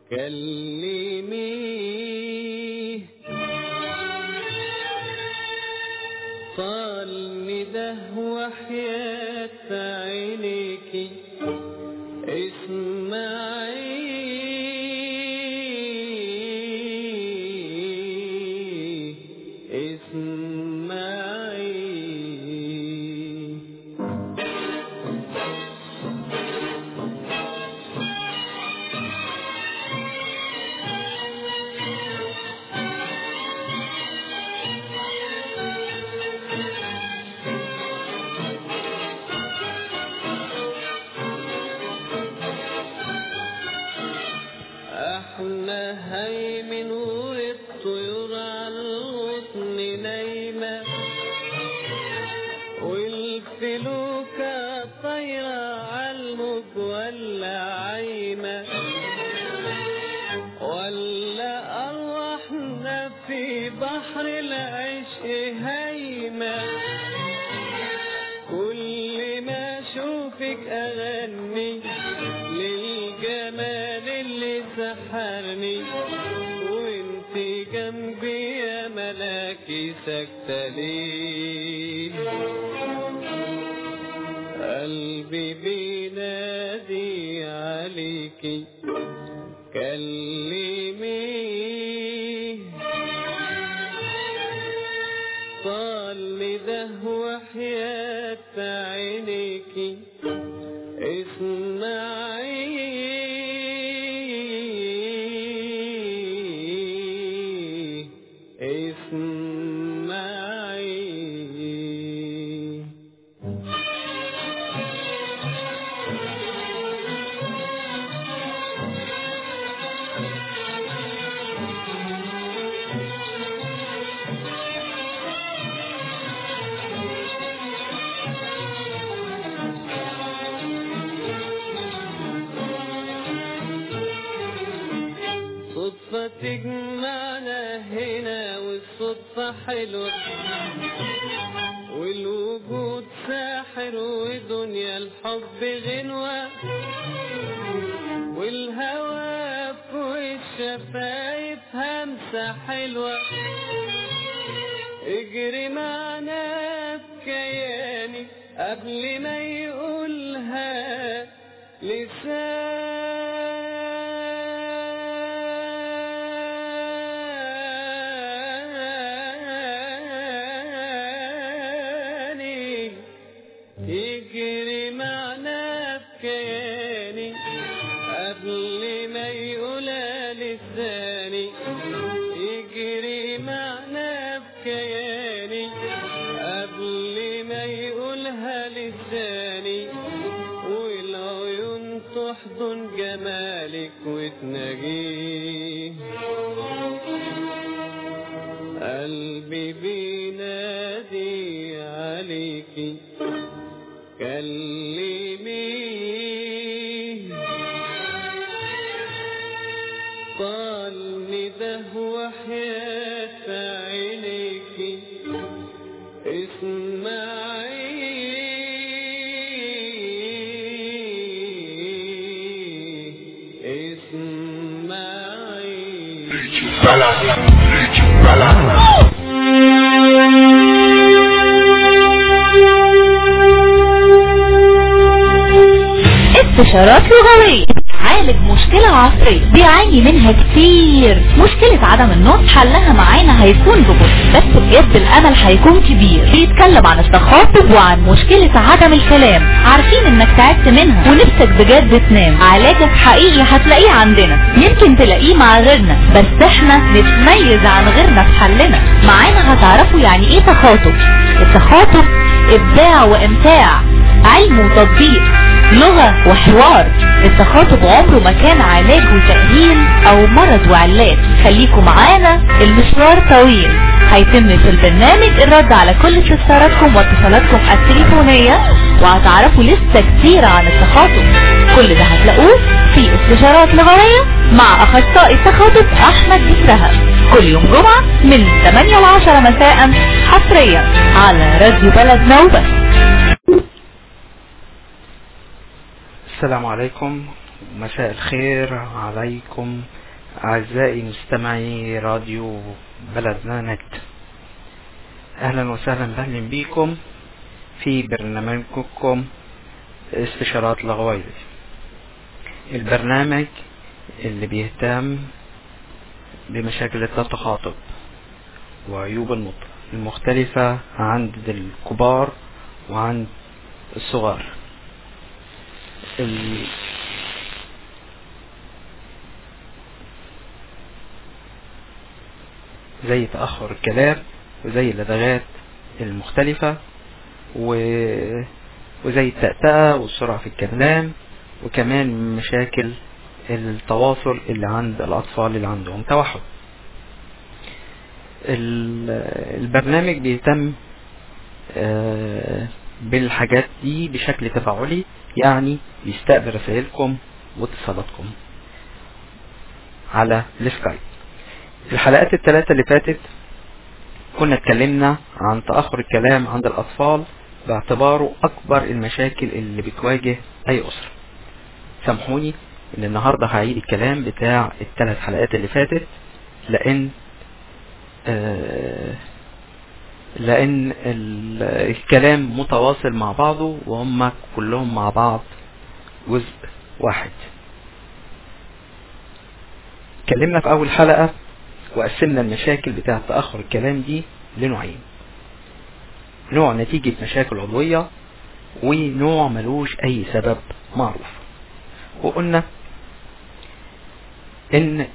كلميه طال نده وحياة عينيكي اسمعي احنا هيمن والطيور عالغصن نايمة والفلوكة طايرة عالموج ولا عايمة ولا أرواحنا في بحر العشق هايمة كل ما اشوفك اغني للجمال اللي سحرني وانتي جنبي يا ملاكي ساكتة ليه قلبي بينادي عليكي كلميه طال نده وحياة عينيكي اسمعي صدفة تجمعنا هنا والصدفة حلوة والوجود ساحر ودنيا الحب غنوة والهوى فوق الشفايف همسة حلوة اجري معنا بكياني قبل ما يقولها لسان يجري معنا بكياني قبل ما يقولها لساني يجري معنا بكياني قبل ما يقولها لساني والعيون تحضن جمالك وتناجيه قلبي بينادي عليكي كلميه طال نده وحياة عينيكي اسمعي استشارات لغوية عالج مشكلة عصرية بيعاني منها كتير. مشكلة عدم النطق حلها معانا هيكون ببطء بس بجد الامل هيكون كبير. بيتكلم عن التخاطب وعن مشكلة عدم الكلام. عارفين انك تعبت منها ونفسك بجد تنام. علاجك حقيقي هتلاقيه عندنا، يمكن تلاقيه مع غيرنا بس احنا نتميز عن غيرنا في حلنا. معانا هتعرفوا يعني ايه تخاطب. التخاطب ابداع وامتاع، علم وتطبيق، لغة وحوار. التخاطب عمره ما كان علاج وتأهيل او مرض وعلاج. خليكم معانا، المشوار طويل. هيتم في البرنامج الرد على كل استفساراتكم واتصالاتكم التليفونية، وهتعرفوا لسه كتير عن التخاطب. كل ده هتلاقوه في استشارات لغوية مع اخصائي التخاطب احمد بسرها كل يوم جمعة من 8 ل 10 مساء حصريا على راديو بلد نوبة. السلام عليكم مساء الخير عليكم أعزائي مستمعي راديو بلدنا نت. أهلا وسهلا بكم في برنامجكم استشارات لغوية، البرنامج اللي بيهتم بمشاكل التخاطب وعيوب النطق المختلفة عند الكبار وعند الصغار. زي تأخر الكلام وزي اللدغات المختلفة وزي التأتأة والسرعة في الكلام، وكمان مشاكل التواصل اللي عند الأطفال اللي عندهم توحد. البرنامج بيهتم بالحاجات دي بشكل تفاعلي، يعني بيستقبل رسائلكم واتصالاتكم على السكايب. الحلقات الثلاثة اللي فاتت كنا اتكلمنا عن تأخر الكلام عند الأطفال باعتباره أكبر المشاكل اللي بتواجه أي أسرة. سامحوني إن النهاردة هعيد الكلام بتاع الثلاث حلقات اللي فاتت، لأن الكلام متواصل مع بعضه وهم كلهم مع بعض جزء واحد. اتكلمنا في أول حلقة وقسمنا المشاكل بتاعة تأخر الكلام دي لنوعين: نوع نتيجة مشاكل عضوية ونوع ملوش أي سبب معروف. وقلنا إن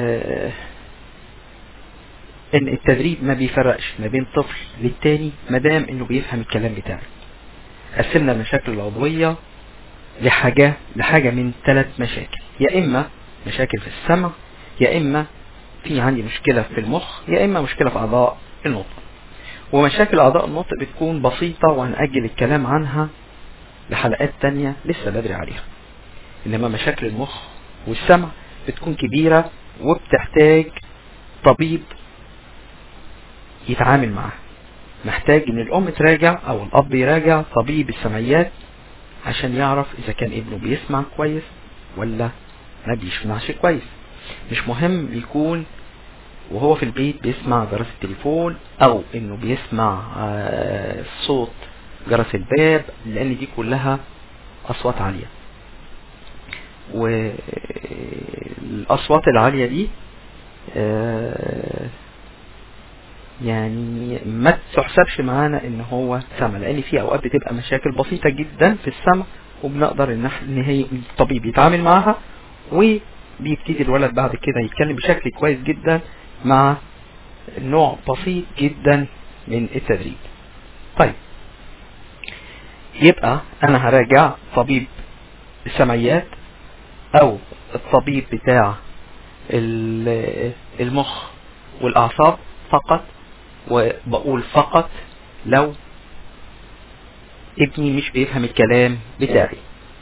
التدريب ما بيفرقش ما بين طفل للتاني مادام إنه بيفهم الكلام بتاعه. قسمنا المشاكل العضوية لحاجة من 3 مشاكل: يا إما مشاكل في السمع، يا إما في عندي مشكلة في المخ، يا إما مشكلة في أعضاء النطق. ومشاكل أعضاء النطق بتكون بسيطة وهنأجل الكلام عنها لحلقات تانية لسه بدري عليها، إنما مشاكل المخ والسمع بتكون كبيرة وبتحتاج طبيب يتعامل معها. محتاج إن الأم تراجع أو الأب يراجع طبيب السمعيات عشان يعرف إذا كان ابنه بيسمع كويس ولا ما بيسمعش كويس. مش مهم يكون وهو في البيت بيسمع جرس التليفون او انه بيسمع صوت جرس الباب، لان دي كلها اصوات عالية، والاصوات العالية دي يعني ما تحسبش معانا ان هو سمع، لان في اوقات بتبقى مشاكل بسيطة جدا في السمع وبنقدر ان هي الطبيب يتعامل معها، وبيبتدي الولد بعد كده يتكلم بشكل كويس جدا مع نوع بسيط جدا من التدريب. طيب، يبقى انا هراجع طبيب السمعيات او الطبيب بتاع المخ والاعصاب فقط، وبقول فقط لو ابني مش بيفهم الكلام بتاعي.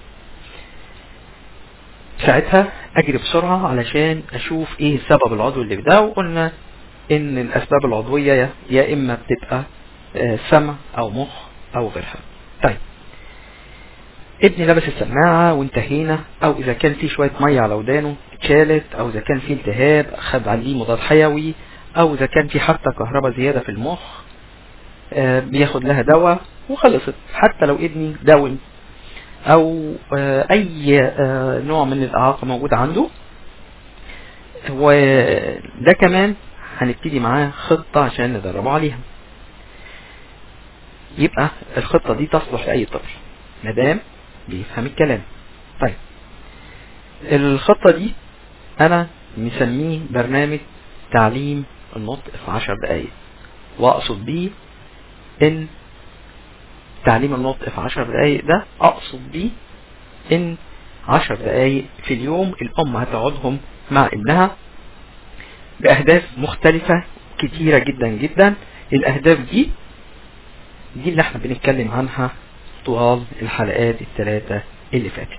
ساعتها اجري بسرعة علشان اشوف ايه السبب العضوي اللي بده. وقلنا ان الاسباب العضوية يا اما بتبقى سمع او مخ او غيرها. طيب، ابني لابس السماعة وانتهينا، او اذا كان في شوية مية على ودانه اتشالت، او اذا كان في التهاب اخذ عليه مضاد حيوي، او اذا كان في حتى كهرباء زيادة في المخ بياخد لها دواء وخلصت. حتى لو ابني داون او اي نوع من الاعاقة موجود عنده، وده كمان هنبتدي معاه خطة عشان ندربه عليها. يبقى الخطة دي تصلح لأي طفل مادام بيفهم الكلام. طيب، الخطة دي انا مسميه برنامج تعليم النطق في 10 دقايق، واقصد بيه ان تعليم النطق في 10 دقايق ده اقصد بيه ان 10 دقايق في اليوم الام هتقعدهم مع ابنها باهداف مختلفة كتيرة جدا جدا. الاهداف دي اللي احنا بنتكلم عنها طوال الحلقات الثلاثة اللي فاتت،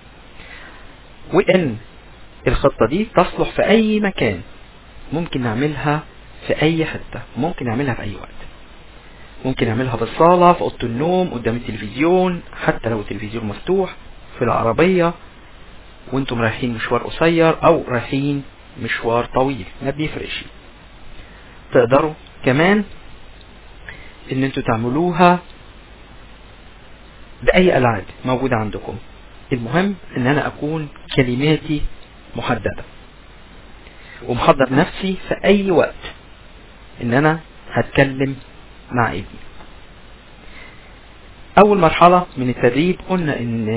وان الخطة دي تصلح في اي مكان، ممكن نعملها في اي حتة، ممكن نعملها في اي وقت. ممكن نعملها في الصالة، في اوضة النوم، قدام التلفزيون، حتى لو التلفزيون مفتوح، في العربية، وانتم رايحين مشوار قصير او رايحين مشوار طويل، ما بيفرقش. تقدروا كمان ان انتوا تعملوها باي العاب موجودة عندكم. المهم ان انا اكون كلماتي محددة ومحضر نفسي في اي وقت ان انا هتكلم مع ابني. اول مرحلة من التدريب قلنا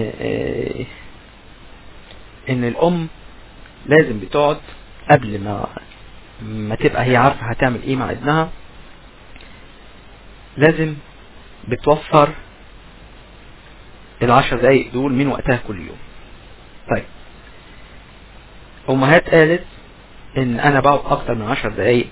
ان الام لازم بتقعد قبل ما تبقى هي عارفة هتعمل ايه مع ابنها، لازم بتوفر 10 دقايق دول من وقتها كل يوم. طيب امهات قالت ان انا بقعد اكتر من 10 دقايق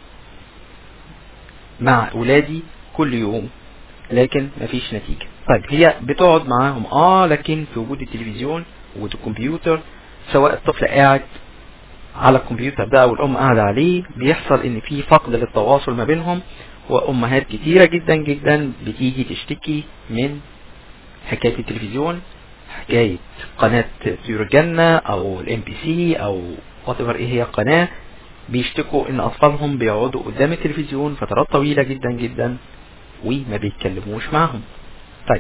مع اولادي كل يوم لكن مفيش نتيجة. طيب هي بتقعد معاهم لكن في وجود التلفزيون وجود الكمبيوتر، سواء الطفل قاعد على الكمبيوتر ده او الام قاعدة عليه، بيحصل ان في فقد للتواصل ما بينهم. وامهات كتيرة جدا جدا بتيجي تشتكي من حكاية التلفزيون، حكاية قناة طيور الجنة او الMBC او whatever ايه هي القناة، بيشتكوا ان اطفالهم بيقعدوا قدام التلفزيون فترات طويلة جدا جدا وما بيتكلموش معهم. طيب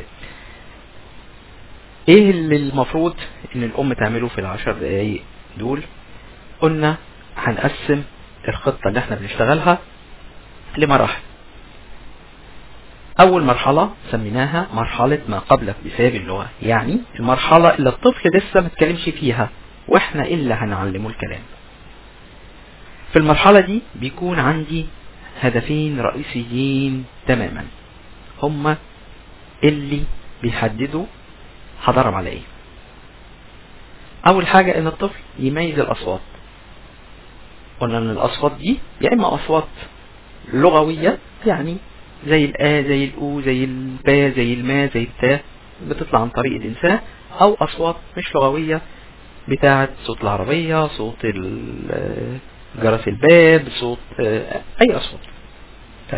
ايه اللي المفروض ان الام تعمله في 10 دقايق دول؟ قلنا هنقسم الخطة اللي احنا بنشتغلها لمراحل. اول مرحلة سميناها مرحلة ما قبل اكتساب اللغة، يعني المرحلة اللي الطفل لسه ما اتكلمش فيها واحنا اللي هنعلمه الكلام. في المرحلة دي بيكون عندي هدفين رئيسيين تماما هما اللي بيحددوا هضرب على ايه. اول حاجة ان الطفل يميز الاصوات. قلنا ان الاصوات دي يا اما اصوات لغوية، يعني زي الآ زي الأو زي البا زي الما زي التا، بتطلع عن طريق الإنسان، أو أصوات مش لغوية بتاعت صوت العربية، صوت جرس الباب، صوت أي أصوات. طيب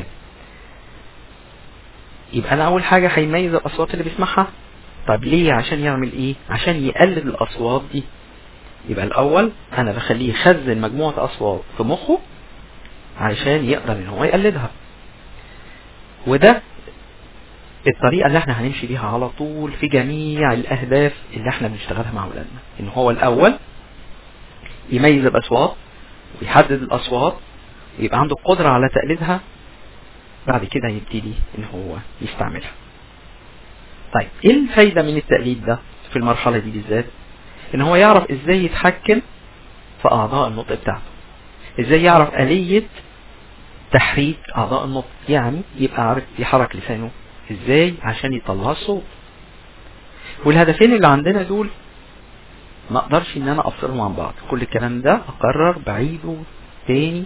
يبقى أنا أول حاجة هيميز الأصوات اللي بيسمعها. طب ليه؟ عشان يعمل إيه؟ عشان يقلد الأصوات دي. يبقى الأول أنا بخليه يخزن مجموعة أصوات في مخه عشان يقدر إن هو يقلدها. وده الطريقة اللي احنا هنمشي بيها على طول في جميع الأهداف اللي احنا بنشتغلها مع أولادنا. إن هو الأول يميز الأصوات ويحدد الأصوات ويبقى عنده قدرة على تقليدها، بعد كده يبتدي إن هو يستعملها. طيب ايه الفايدة من التقليد ده في المرحلة دي بالذات؟ إن هو يعرف إزاي يتحكم في أعضاء النطق بتاعته، إزاي يعرف آلية تحريك أعضاء النطق، يعني يبقى عارف يحرك لسانه ازاي عشان يطلع الصوت. والهدفين اللي عندنا دول ما اقدرش ان انا افصلهم عن بعض، كل الكلام ده اقرر بعيده تاني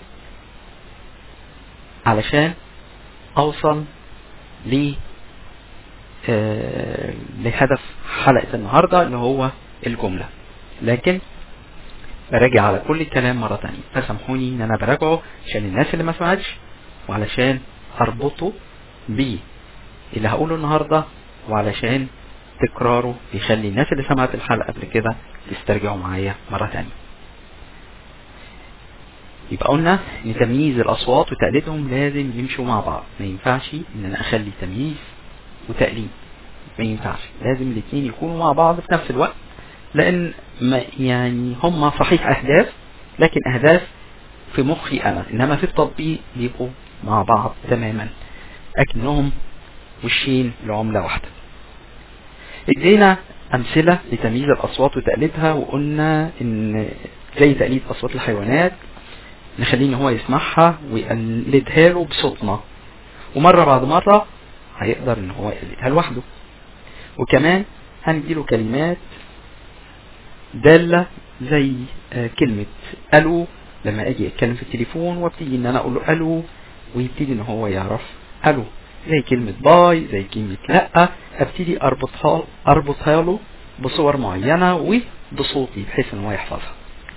علشان اوصل لهدف حلقة النهاردة اللي هو الجملة. لكن براجع على كل الكلام مرة تانية، فسامحوني ان انا براجعه عشان الناس اللي ما سمعتش، وعلشان اربطه بيه اللي هقوله النهاردة، وعلشان تكراره يخلي الناس اللي سمعت الحلقة قبل كده يسترجعوا معايا مرة تانية. يبقى قلنا ان تمييز الاصوات وتقليدهم لازم يمشوا مع بعض. ما ينفعش ان انا اخلي تمييز وتقليد، ما ينفعش، لازم الاثنين يكونوا مع بعض في نفس الوقت، لان ما يعني هم صحيح اهداف لكن اهداف في مخي انا، انما في التطبيق بيبقوا مع بعض تماما اكنهم وشين لعملة واحدة. ادينا امثلة لتمييز الاصوات وتقليدها، وقلنا ان زي تقليد اصوات الحيوانات نخليه ان هو يسمعها ويقلدها له بصوتنا، ومرة بعد مرة هيقدر ان هو يقلدها لوحده. وكمان هنديله كلمات دالة زي كلمة الو، لما اجي اتكلم في التليفون وابتدي ان انا اقول له الو ويبتدي ان هو يعرف الو، زي كلمة باي، زي كلمة لا، ابتدي اربطها له بصور معينة وبصوتي بحيث ان هو يحفظها.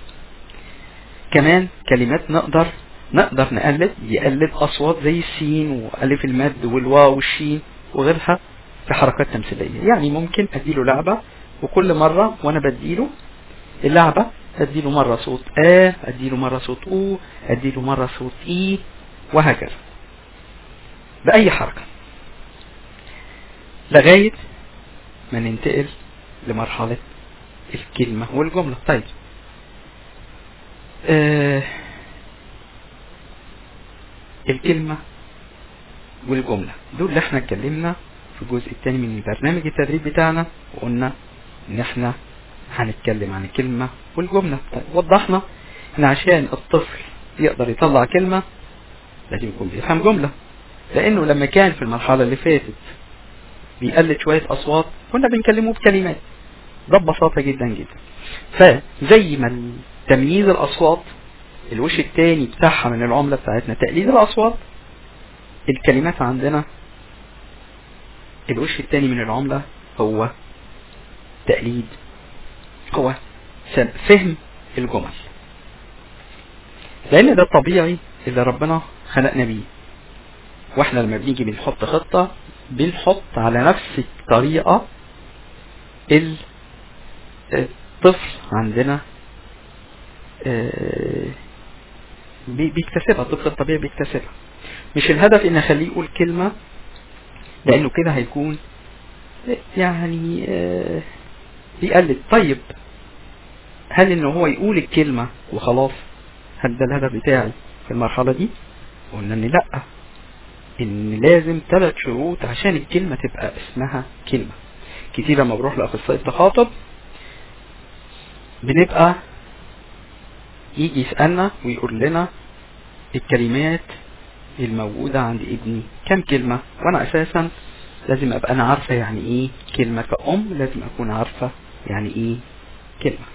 كمان كلمات نقدر يقلد اصوات زي السين والف المد والواو والشين وغيرها في حركات تمثيلية. يعني ممكن اديله لعبة وكل مرة وانا بديله اللعبة اديله مرة صوت اديله مرة صوت او، اديله مرة صوت اي، وهكذا بأي حركة لغاية ما ننتقل لمرحلة الكلمة والجملة. طيب الكلمة والجملة دول اللي احنا اتكلمنا في الجزء الثاني من برنامج التدريب بتاعنا، وقلنا ان احنا هنتكلم عن الكلمة والجملة. طيب وضحنا ان عشان الطفل يقدر يطلع كلمة لازم يكون بيفهم جملة، لانه لما كان في المرحلة اللي فاتت بيقلد شوية اصوات كنا بنكلمه بكلمات، ده ببساطة جدا جدا. فزي ما تمييز الاصوات الوش التاني بتاعها من العملة بتاعتنا تقليد الاصوات، الكلمات عندنا الوش التاني من العملة هو تقليد، هو فهم الجمل، لان ده الطبيعي اللي ربنا خلقنا بيه. واحنا لما بنيجي بنحط خطة بنحط على نفس الطريقة الطفل عندنا بيكتسبها، الطفل الطبيعي بيكتسبها. مش الهدف ان اخليه يقول كلمة، لانه كده هيكون يعني بيقلد. طيب هل انه هو يقول الكلمة وخلاص هل ده الهدف بتاعي في المرحلة دي؟ قلنا ان لا، ان لازم 3 شروط عشان الكلمة تبقى اسمها كلمة. كتير لما بروح لاخصائي التخاطب بنبقى يجي يسألنا ويقول لنا الكلمات الموجودة عند ابني كم كلمة، وانا اساسا لازم ابقى انا عارفة يعني ايه كلمة. كأم لازم اكون عارفة يعني ايه كلمة.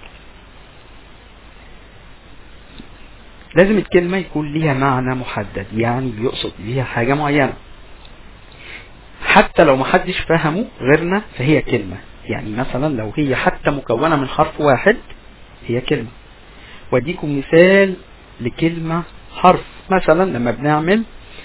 لازم الكلمة يكون ليها معنى محدد، يعني بيقصد بيها حاجة معينة، حتى لو محدش فهمه غيرنا فهي كلمة. يعني مثلا لو هي حتى مكونة من حرف واحد هي كلمة. واديكم مثال لكلمة حرف، مثلا لما بنعمل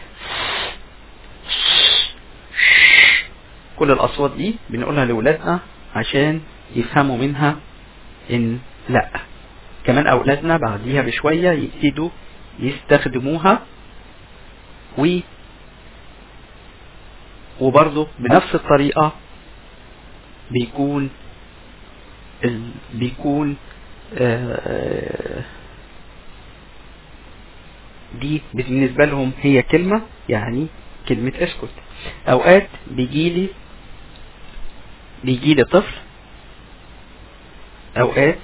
كل الأصوات دي بنقولها لأولادنا عشان يفهموا منها إن لا. كمان أولادنا بعديها بشوية يبتدوا يستخدموها وبرضه بنفس الطريقة بيكون دي بالنسبة لهم هي كلمة، يعني كلمة اسكت. اوقات بيجيلي طفل، اوقات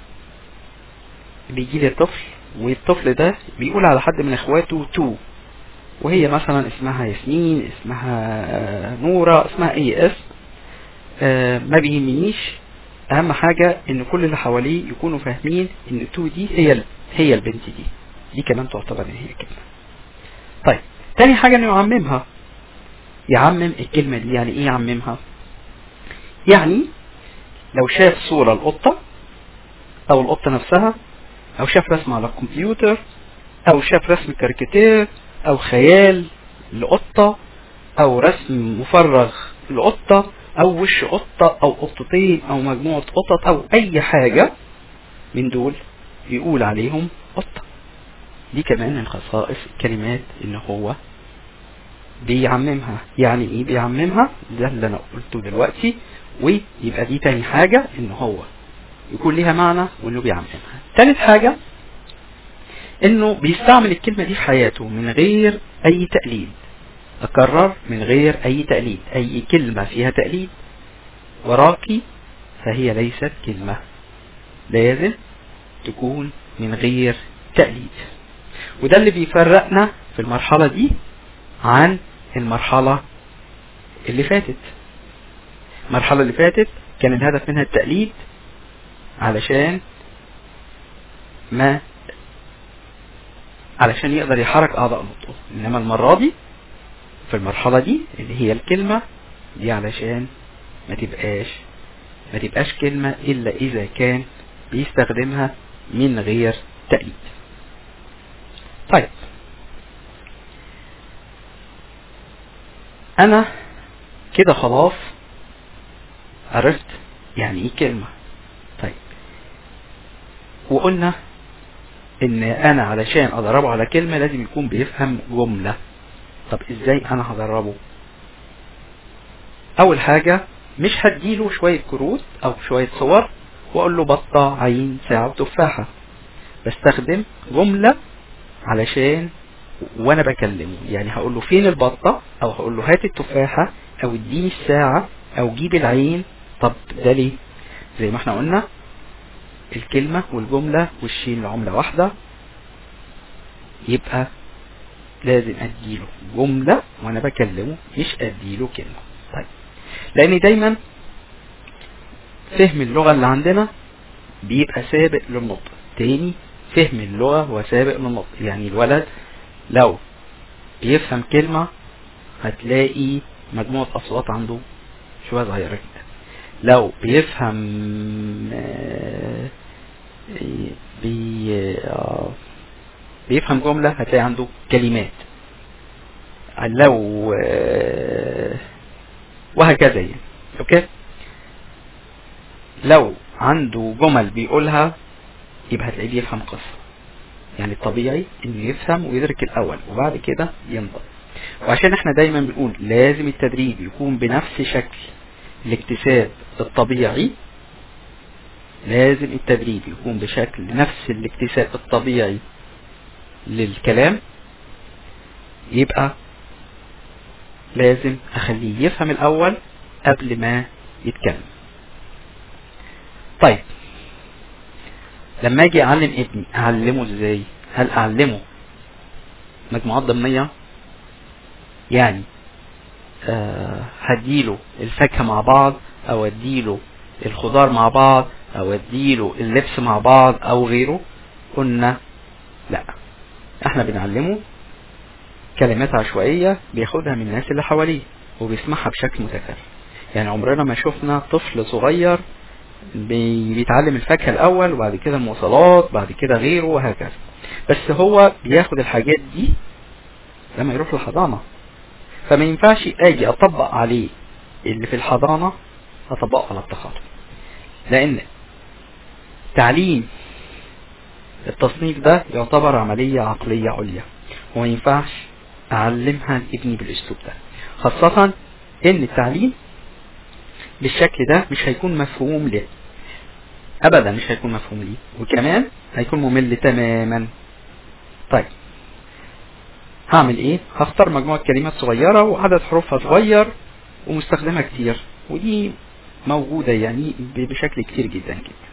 بيجيلي طفل والطفل ده بيقول على حد من اخواته تو، وهي مثلا اسمها ياسمين، اسمها نورة، اسمها اي اسم، ما بيهمنيش. اهم حاجة ان كل اللي حواليه يكونوا فاهمين ان تو دي هي البنت دي كمان تعتبر ان هي كلمة. طيب تاني حاجة انه يعمم الكلمة دي. يعني ايه يعممها؟ يعني لو شاف صورة القطة او القطة نفسها، او شاف رسم على الكمبيوتر، او شاف رسم كاريكاتير، او خيال لقطة، او رسم مفرغ لقطة، او وش قطة، او قطتين، او مجموعة قطط، او اي حاجة من دول يقول عليهم قطة. دي كمان من خصائص الكلمات ان هو بيعممها. يعني ايه بيعممها؟ ده اللي انا قلته دلوقتي. ويبقى دي تاني حاجة ان هو يكون ليها معنى وانه بيعممها. تالت حاجة انه بيستعمل الكلمة دي في حياته من غير اي تقليد. اكرر، من غير اي تقليد. اي كلمة فيها تقليد وراكي فهي ليست كلمة، لازم تكون من غير تقليد. وده اللي بيفرقنا في المرحلة دي عن المرحلة اللي فاتت. المرحلة اللي فاتت كان الهدف منها التقليد علشان يقدر يحرك اعضاء نطقه. انما المرة دي في المرحلة دي اللي هي الكلمة دي علشان ما تبقاش كلمة الا اذا كان بيستخدمها من غير تقليد. طيب انا كده خلاص عرفت يعني ايه كلمة. طيب وقلنا ان انا علشان ادربه على كلمة لازم يكون بيفهم جملة. طب ازاي انا هدربه؟ اول حاجة مش هديله شوية كروت او شوية صور واقول له بطة عين ساعة وتفاحة. بستخدم جملة علشان وانا بكلمه، يعني هقول له فين البطة، او هقول له هات التفاحة، او اديني الساعة، او جيب العين. طب ده ليه؟ زي ما احنا قلنا الكلمة والجملة والشين العملة واحدة، يبقى لازم اديله جملة وانا بكلمه مش اديله كلمة. طيب لان دايما فهم اللغة اللي عندنا بيبقى سابق للنطق. تاني، فهم اللغة هو سابق للنطق. يعني الولد لو بيفهم كلمة هتلاقي مجموعة اصوات عنده شوية صغيرة كده. لو بيفهم بيفهم جملة هتلاقي عنده كلمات. لو وهكذا يعني. اوكي، لو عنده جمل بيقولها يبقى هتلاقيه بيفهم قصة. يعني الطبيعي انه يفهم ويدرك الاول وبعد كده ينطق. وعشان احنا دايما بنقول لازم التدريب يكون بنفس شكل الاكتساب الطبيعي، لازم التدريب يكون بشكل نفس الاكتساب الطبيعي للكلام، يبقى لازم اخليه يفهم الاول قبل ما يتكلم. طيب لما اجي اعلم ابني اعلمه ازاي؟ هل اعلمه مجموعات ضمنية؟ يعني هديله الفاكهة مع بعض، او اديله الخضار مع بعض، او اديله اللبس مع بعض او غيره؟ قلنا لا، احنا بنعلمه كلمات عشوائية بياخدها من الناس اللي حواليه وبيسمعها بشكل متكرر. يعني عمرنا ما شفنا طفل صغير بيتعلم الفاكهة الاول وبعد كده المواصلات بعد كده غيره وهكذا. بس هو بياخد الحاجات دي لما يروح الحضانة، فما ينفعش اجي اطبق عليه اللي في الحضانة اطبقه على التخاطب، لان تعليم التصنيف ده يعتبر عملية عقلية عليا وما ينفعش اعلمها لابني بالاسلوب ده، خاصة ان التعليم بالشكل ده مش هيكون مفهوم ليه ابدا، مش هيكون مفهوم ليه، وكمان هيكون ممل تماما. طيب هعمل ايه؟ هختار مجموعة كلمات صغيرة وعدد حروفها صغير ومستخدمها كتير، ودي موجودة يعني بشكل كتير جدا جدا.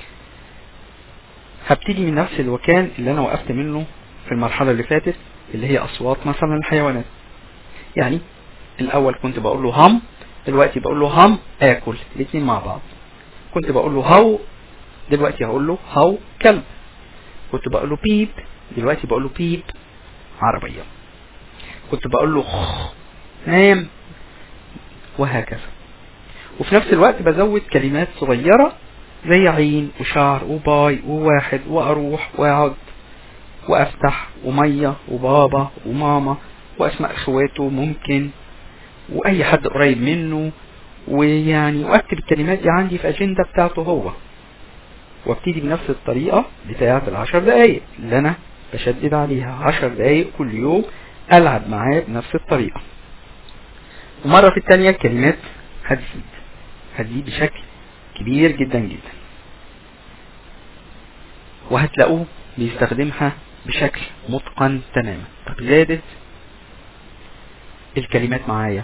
هبتدي من نفس الوكان اللي انا وقفت منه في المرحلة اللي فاتت، اللي هي اصوات مثلا الحيوانات. يعني الاول كنت بقول له هم، دلوقتي بقول له هم اكل، الاثنين مع بعض. كنت بقول له هو، دلوقتي هقول له هو كلب. كنت بقول له بيب، دلوقتي بقول له بيب عربية. كنت بقول له نام، وهكذا. وفي نفس الوقت بزود كلمات صغيرة زي عين وشعر وباي وواحد واروح واقعد وافتح ومية وبابا وماما واسماء اخواته ممكن واي حد قريب منه، ويعني واكتب الكلمات دي عندي في اجندة بتاعته هو، وابتدي بنفس الطريقة بتاعة ال10 دقايق اللي انا بشدد عليها. 10 دقايق كل يوم العب معاه بنفس الطريقة. ومرة في التانية الكلمات هتزيد بشكل كبير جدا جدا، وهتلاقوه بيستخدمها بشكل متقن تماما. طب زادت الكلمات معايا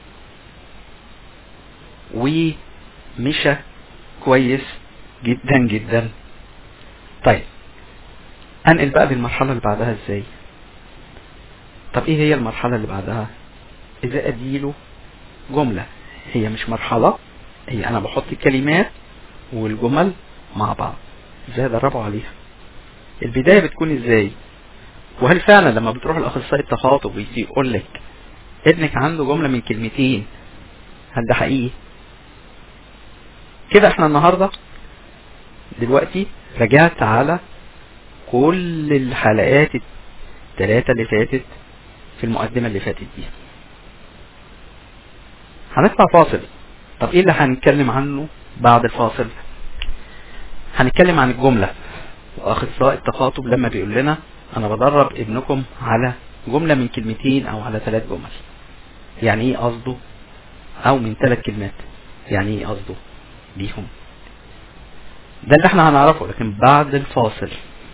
ومشى كويس جدا جدا. طيب انقل بقى للمرحلة اللي بعدها ازاي؟ طب ايه هي المرحلة اللي بعدها؟ اذا اديله جملة، هي مش مرحلة، هي انا بحط الكلمات والجمل مع بعض، ازاي ادربه عليها؟ البداية بتكون ازاي؟ وهل فعلا لما بتروح الاخصائي التخاطب ويجي يقول لك ابنك عنده جملة من كلمتين، هل ده حقيقي؟ كده احنا النهاردة دلوقتي رجعت على كل الحلقات الثلاثة اللي فاتت في المقدمة اللي فاتت دي. هنطلع فاصل. طب ايه اللي هنتكلم عنه بعد الفاصل؟ هنتكلم عن الجملة واخصائي التخاطب لما بيقول لنا انا بدرب ابنكم على جملة من كلمتين او على 3 جمل، يعني ايه قصده؟ او من 3 كلمات يعني ايه قصده بيهم؟ ده اللي احنا هنعرفه، لكن بعد الفاصل.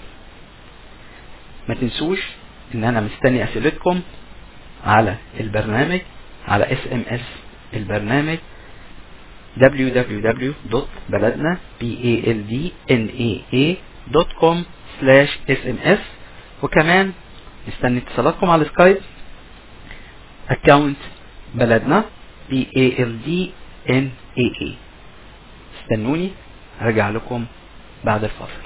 ما تنسوش ان انا مستني اسئلتكم على البرنامج، على SMS البرنامج www.baladna.com/SMS. وكمان مستني اتصالاتكم على سكايب اكاونت بلدنا BALDNAA. استنوني ارجع لكم بعد الفاصل.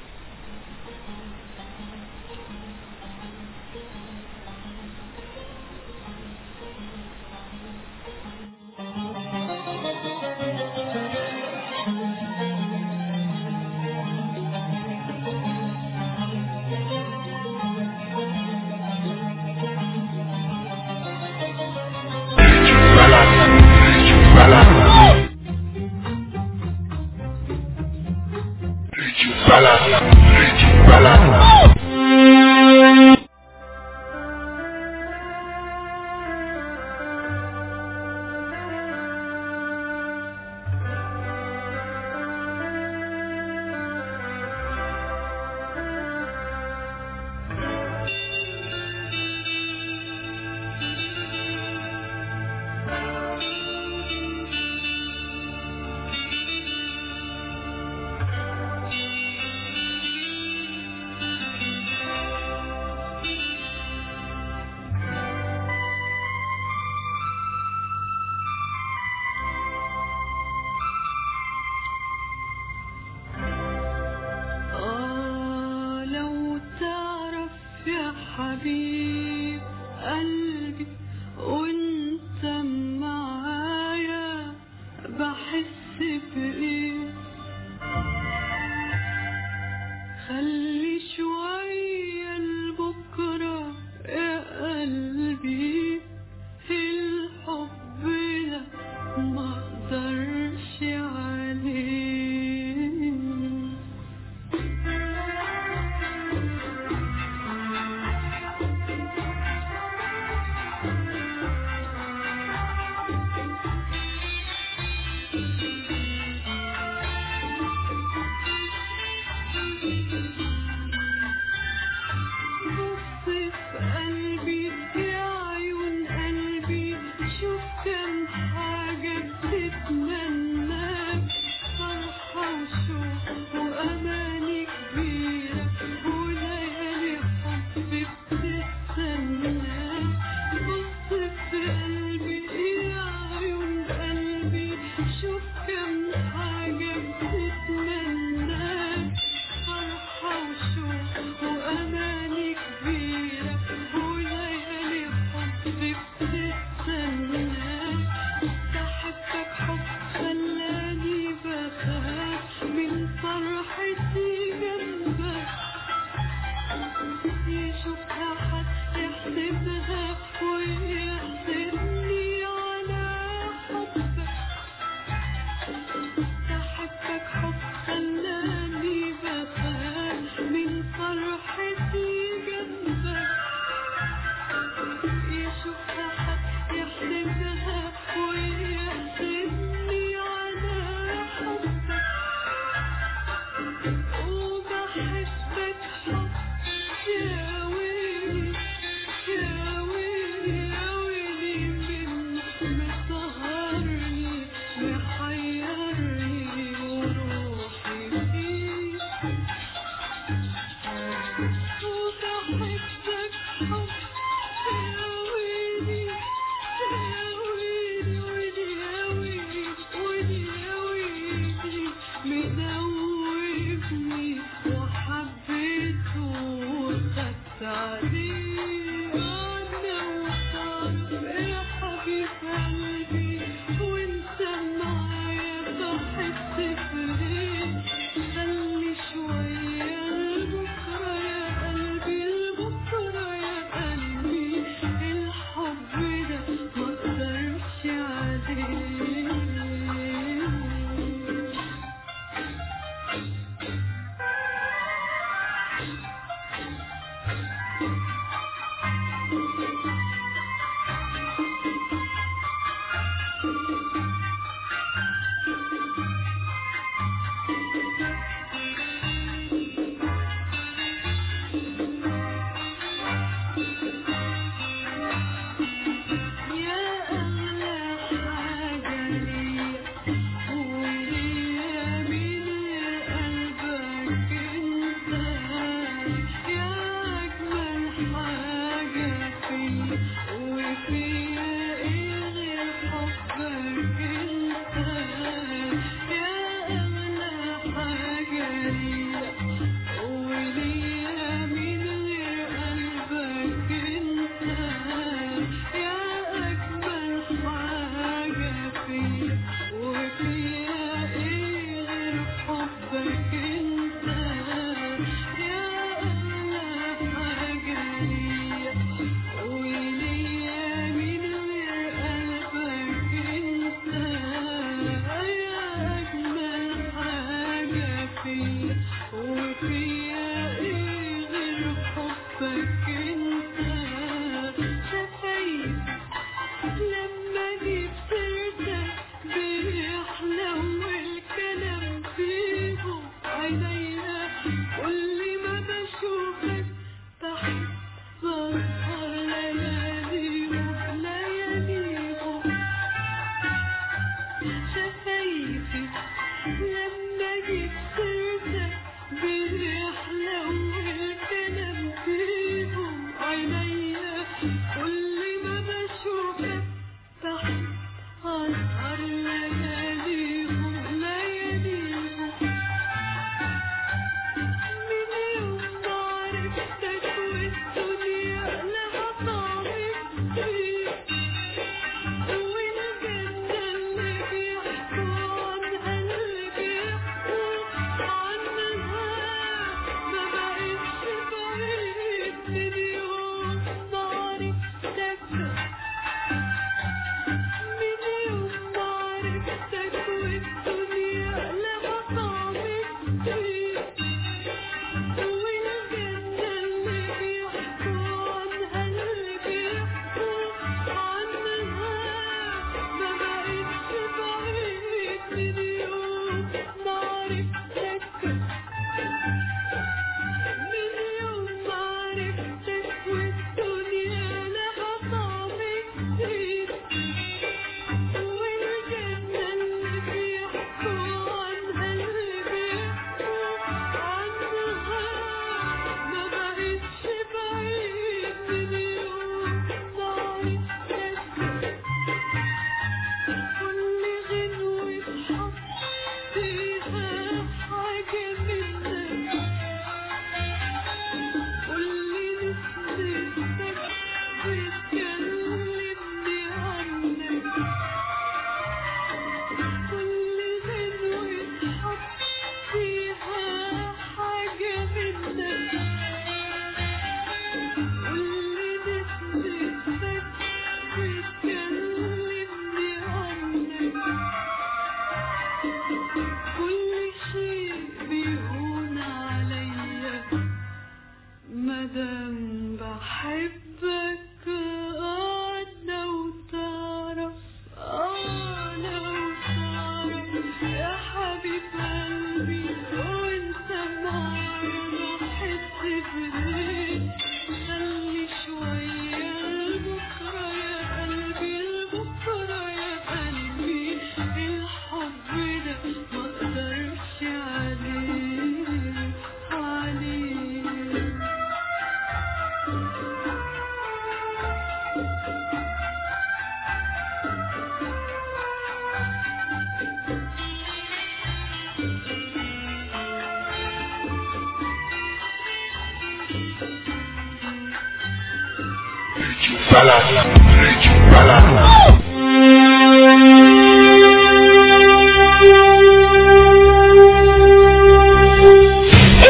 حبيب قلبي وانت معايا بحس بإيه، خلي شوية لبكرة يا قلبي، الحب ده مقدرش عليه.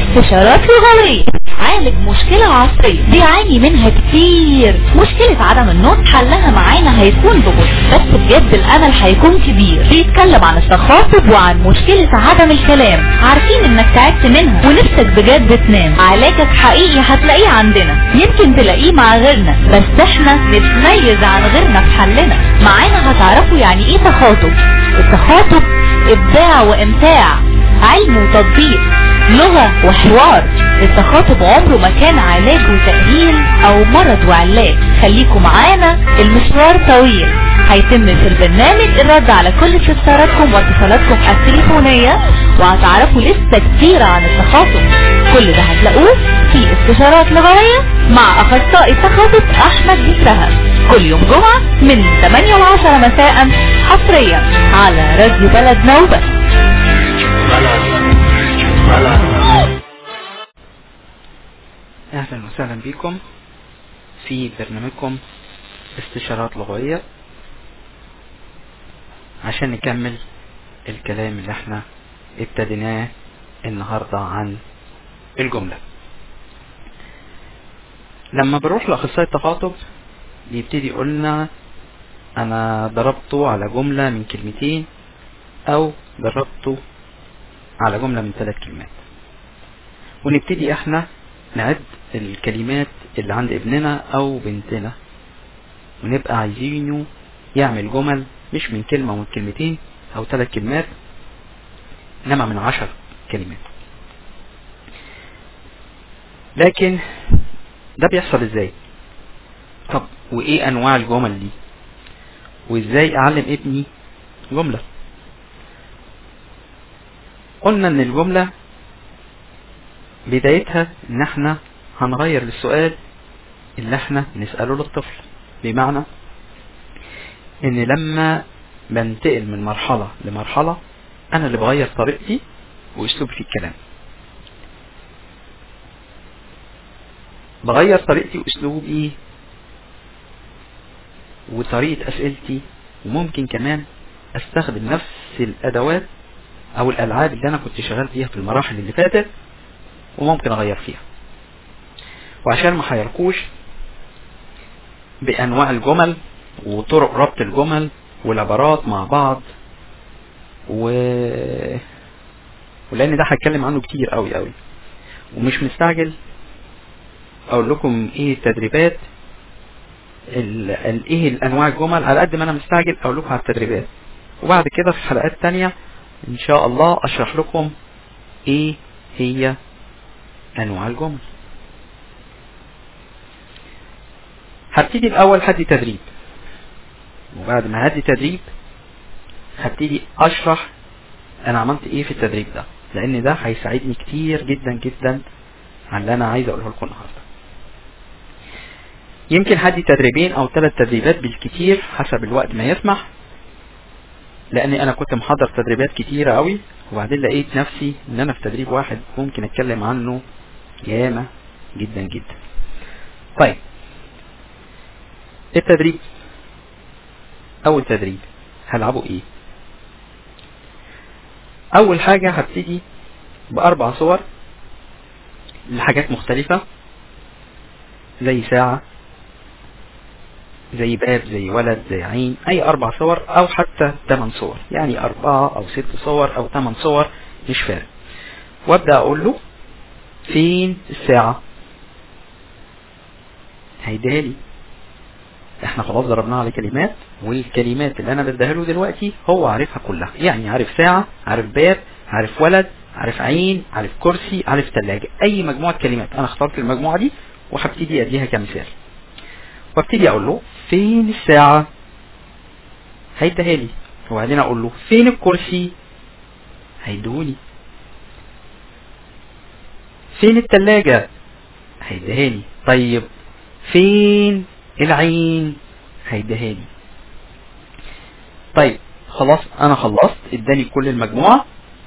استشارات لغوية عالج مشكلة عصرية بيعاني منها كتير. مشكلة عدم النطق حلها معانا هيكون ببطء، بس بجد الامل هيكون كبير. بيتكلم عن التخاطب وعن مشكلة عدم الكلام. عارفين انك تعبت منها ونفسك بجد تنام. علاجك حقيقي هتلاقيه عندنا، يمكن تلاقيه مع غيرنا، بس احنا نتميز عن غيرنا في حلنا. معانا هتعرفوا يعني ايه تخاطب. التخاطب ابداع وامتاع، علم وتطبيق، لغة وحوار. التخاطب عمره ما كان علاج وتأهيل او مرض وعلاج. خليكم معانا، المشوار طويل. هيتم في البرنامج الرد على كل استفساراتكم واتصالاتكم التليفونية، وهتعرفوا لسه كتير عن التخاطب. كل ده هتلاقوه في استشارات لغوية مع اخصائي التخاطب احمد بسرهة، كل يوم جمعة من 8 ل 10 مساء، حصريا على راديو بلد نوبة. اهلا وسهلا بكم في برنامجكم استشارات لغوية، عشان نكمل الكلام اللي احنا ابتديناه النهاردة عن الجملة. لما بروح لأخصائي التخاطب بيبتدي يقولنا انا ضربته على جملة من كلمتين او ضربته على جملة من 3 كلمات، ونبتدي احنا نعد الكلمات اللي عند ابننا او بنتنا، ونبقى عايزينه يعمل جمل مش من كلمة ومن كلمتين او 3 كلمات، انما من 10 كلمات. لكن ده بيحصل ازاي؟ طب وايه انواع الجمل دي؟ وازاي اعلم ابني جملة؟ قلنا ان الجملة بدايتها ان احنا هنغير السؤال اللي احنا نسأله للطفل. بمعنى ان لما بنتقل من مرحلة لمرحلة انا اللي بغير طريقتي واسلوبي في الكلام. بغير طريقتي واسلوبي وطريقة اسئلتي، وممكن كمان استخدم نفس الادوات او الالعاب اللي انا كنت شغال فيها في المراحل اللي فاتت، وممكن اغير فيها. وعشان ما حيركوش بانواع الجمل وطرق ربط الجمل والعبارات مع بعض ولان ده هتكلم عنه كتير قوي قوي، ومش مستعجل اقول لكم ايه التدريبات ايه الانواع الجمل، على قد ما انا مستعجل اقول لكم على التدريبات، وبعد كده في حلقات تانية ان شاء الله اشرح لكم ايه هي انواع الجمل. هبتدي الاول هدي تدريب، وبعد ما هدي تدريب هبتدي اشرح انا عملت ايه في التدريب ده، لان ده هيساعدني كتير جدا جدا على اللي انا عايز اقوله لكم النهارده. يمكن هدي 2 تدريبين او 3 تدريبات بالكتير حسب الوقت ما يسمح، لاني انا كنت محضر تدريبات كتيرة قوي، وبعدين لقيت نفسي ان انا في تدريب واحد ممكن اتكلم عنه ياما جدا جدا. طيب التدريب، اول تدريب هلعبه ايه؟ اول حاجة هبتدي ب4 صور لحاجات مختلفة، زي ساعة، زي باب، زي ولد، زي عين، اي 4 صور او حتى 8 صور، يعني 4 او 6 صور او 8 صور مش فارق. وابدأ اقول له فين الساعة؟ هيديها لي. احنا خلاص ضربناها على كلمات، والكلمات اللي انا بديها له دلوقتي هو عارفها كلها، يعني عارف ساعة، عارف باب، عارف ولد، عارف عين، عارف كرسي، عارف ثلاجة، اي مجموعة كلمات. انا اخترت المجموعة دي وهبتدي اديها كمثال، وابتدي اقول له فين الساعة؟ هيديها لي. وبعدين اقول له فين الكرسي؟ هيديهولي. فين الثلاجة؟ هيديها لي. طيب فين العين؟ هيديها لي. طيب خلاص انا خلصت، اداني كل المجموعة.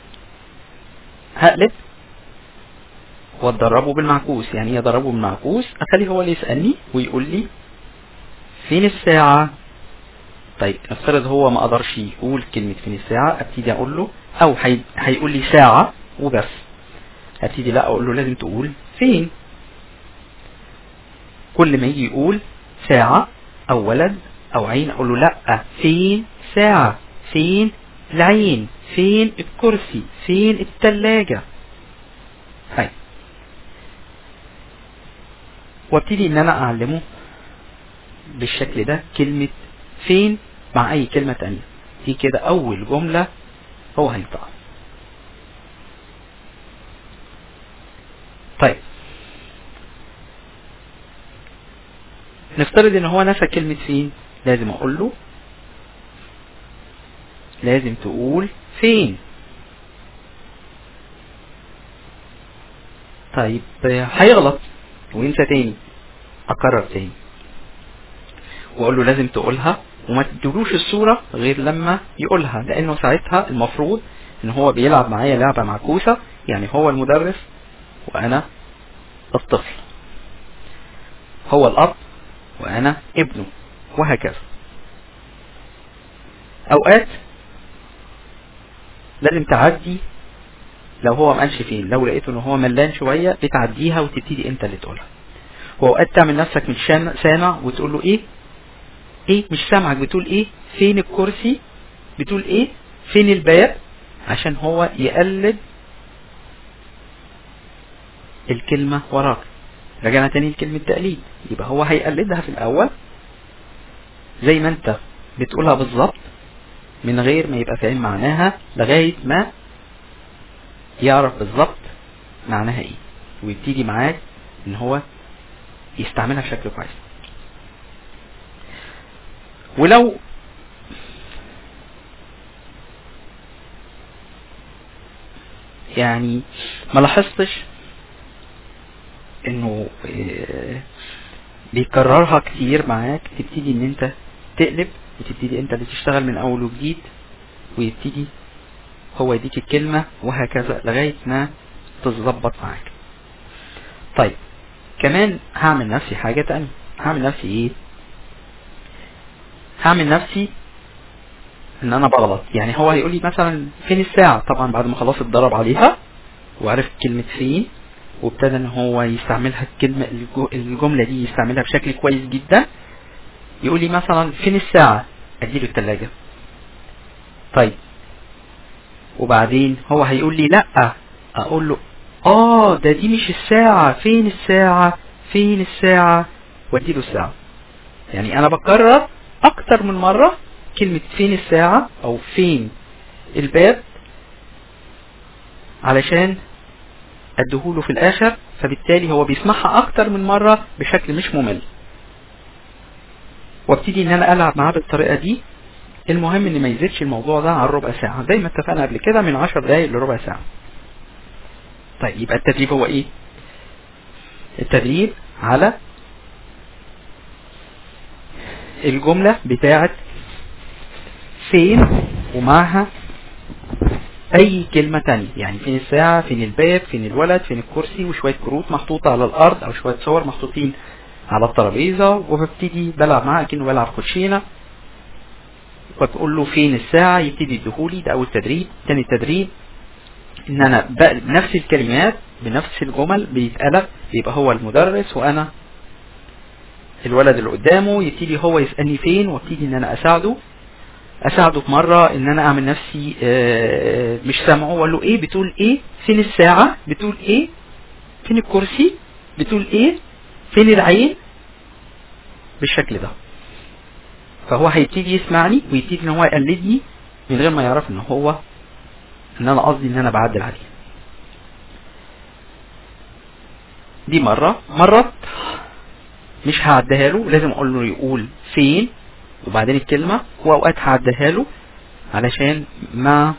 هقلب واتدربه بالمعكوس. يعني ايه ادربه بالمعكوس؟ اخليه هو اللي يسألني ويقول لي فين الساعة. طيب افترض هو ما قدرش يقول كلمة فين الساعة، ابتدي اقول له، او هيقول لي ساعة وبس، ابتدي لا اقول له لازم تقول فين. كل ما يجي يقول ساعة او ولد او عين اقول له لا، فين ساعة، فين العين، فين الكرسي، فين التلاجة. هاي. وابتدي ان انا اعلمه بالشكل ده كلمة فين مع اي كلمة تانية. دي كده اول جملة هو هينطقها. طيب نفترض ان هو نسى كلمة فين، لازم اقول له لازم تقول فين. طيب هيغلط وينسى تاني، اكرر تاني واقول له لازم تقولها وما تدلوش الصورة غير لما يقولها، لانه ساعتها المفروض ان هو بيلعب معايا لعبة معكوسة، يعني هو المدرس وانا الطفل، هو الاب وانا ابنه، وهكذا. اوقات لازم تعدي لو هو مقالش فين، لو لقيته ان هو ملان شوية بتعديها وتبتدي انت اللي تقولها. واوقات تعمل نفسك مش سامع وتقول له ايه مش سامعك، بتقول ايه، فين الكرسي، بتقول ايه، فين الباب، عشان هو يقلد الكلمة وراك. رجعنا تاني لكلمة تقليد، يبقى هو هيقلدها في الاول زي ما انت بتقولها بالظبط من غير ما يبقى فاهم معناها، لغاية ما يعرف بالظبط معناها ايه ويبتدي معاك ان هو يستعملها بشكل كويس. ولو يعني ما لاحظتش انه بيكررها كتير معاك، تبتدي ان انت تقلب وتبتدي انت اللي تشتغل من اول وجديد، ويبتدي هو يديك الكلمة وهكذا لغاية ما تتظبط معاك. طيب كمان هعمل نفسي حاجة تانية. هعمل نفسي ايه؟ هعمل نفسي ان انا بغلط. يعني هو هيقول لي مثلا فين الساعة، طبعا بعد ما خلاص اتدرب عليها وعرف كلمة فين وابتدى ان هو يستعملها الجملة دي يستعملها بشكل كويس جدا، يقول لي مثلا فين الساعة، اديله التلاجة. طيب وبعدين هو هيقول لي لا، اقول له ده دي مش الساعة، فين الساعة، فين الساعة، واديله الساعة. يعني انا بكرر اكتر من مرة كلمة فين الساعة او فين الباب علشان اديهوله في الاخر، فبالتالي هو بيسمعها اكتر من مرة بشكل مش ممل. وابتدي ان انا العب معاه بالطريقة دي. المهم ان ما يزيدش الموضوع ده عن ربع ساعة، زي ما اتفقنا قبل كده من 10 دقايق لربع ساعة. طيب يبقى التدريب هو ايه؟ التدريب على الجملة بتاعت فين ومعها اي كلمة تانية، يعني فين الساعة، فين الباب، فين الولد، فين الكرسي، وشوية كروت محطوطة على الارض او شوية صور محطوطين على الترابيزة، وببتدي بلعب معاه كأنه بلعب كوتشينة، وتقول له فين الساعة يبتدي يديهولي. ده اول تدريب. تاني تدريب ان انا بنفس الكلمات بنفس الجمل بيتقلب، يبقى هو المدرس وانا الولد اللي قدامه، يبتدي هو يسألني فين وابتدي ان انا اساعده في مرة ان انا اعمل نفسي مش سامعه، واقول له ايه بتقول ايه، فين الساعة بتقول ايه، فين الكرسي بتقول ايه، فين العين، بالشكل ده. فهو هيبتدي يسمعني ويبتدي ان هو يقلدني من غير ما يعرف ان انا قصدي ان انا بعدل عليه. دي مرات مش هعديها له، لازم اقول له يقول فين وبعدين الكلمة، واوقات هعديها له علشان ما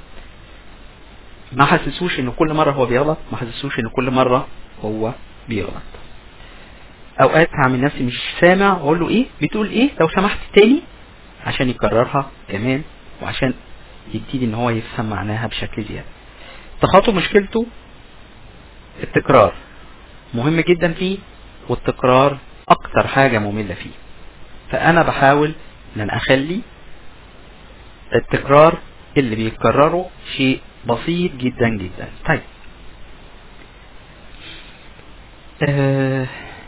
حسسوش ان كل مرة هو بيغلط، ما حسسوش ان كل مرة هو بيغلط. اوقات هعمل نفسي مش سامع واقول له ايه بتقول ايه لو سمحت تاني، عشان يكررها كمان وعشان يبتدي ان هو يفهم معناها بشكل زيادة. التخاطب مشكلته التكرار، مهم جدا فيه، والتكرار اكتر حاجة مملة فيه. فانا بحاول ان انا اخلي التكرار اللي بيكرره شيء بسيط جدا جدا. طيب ايه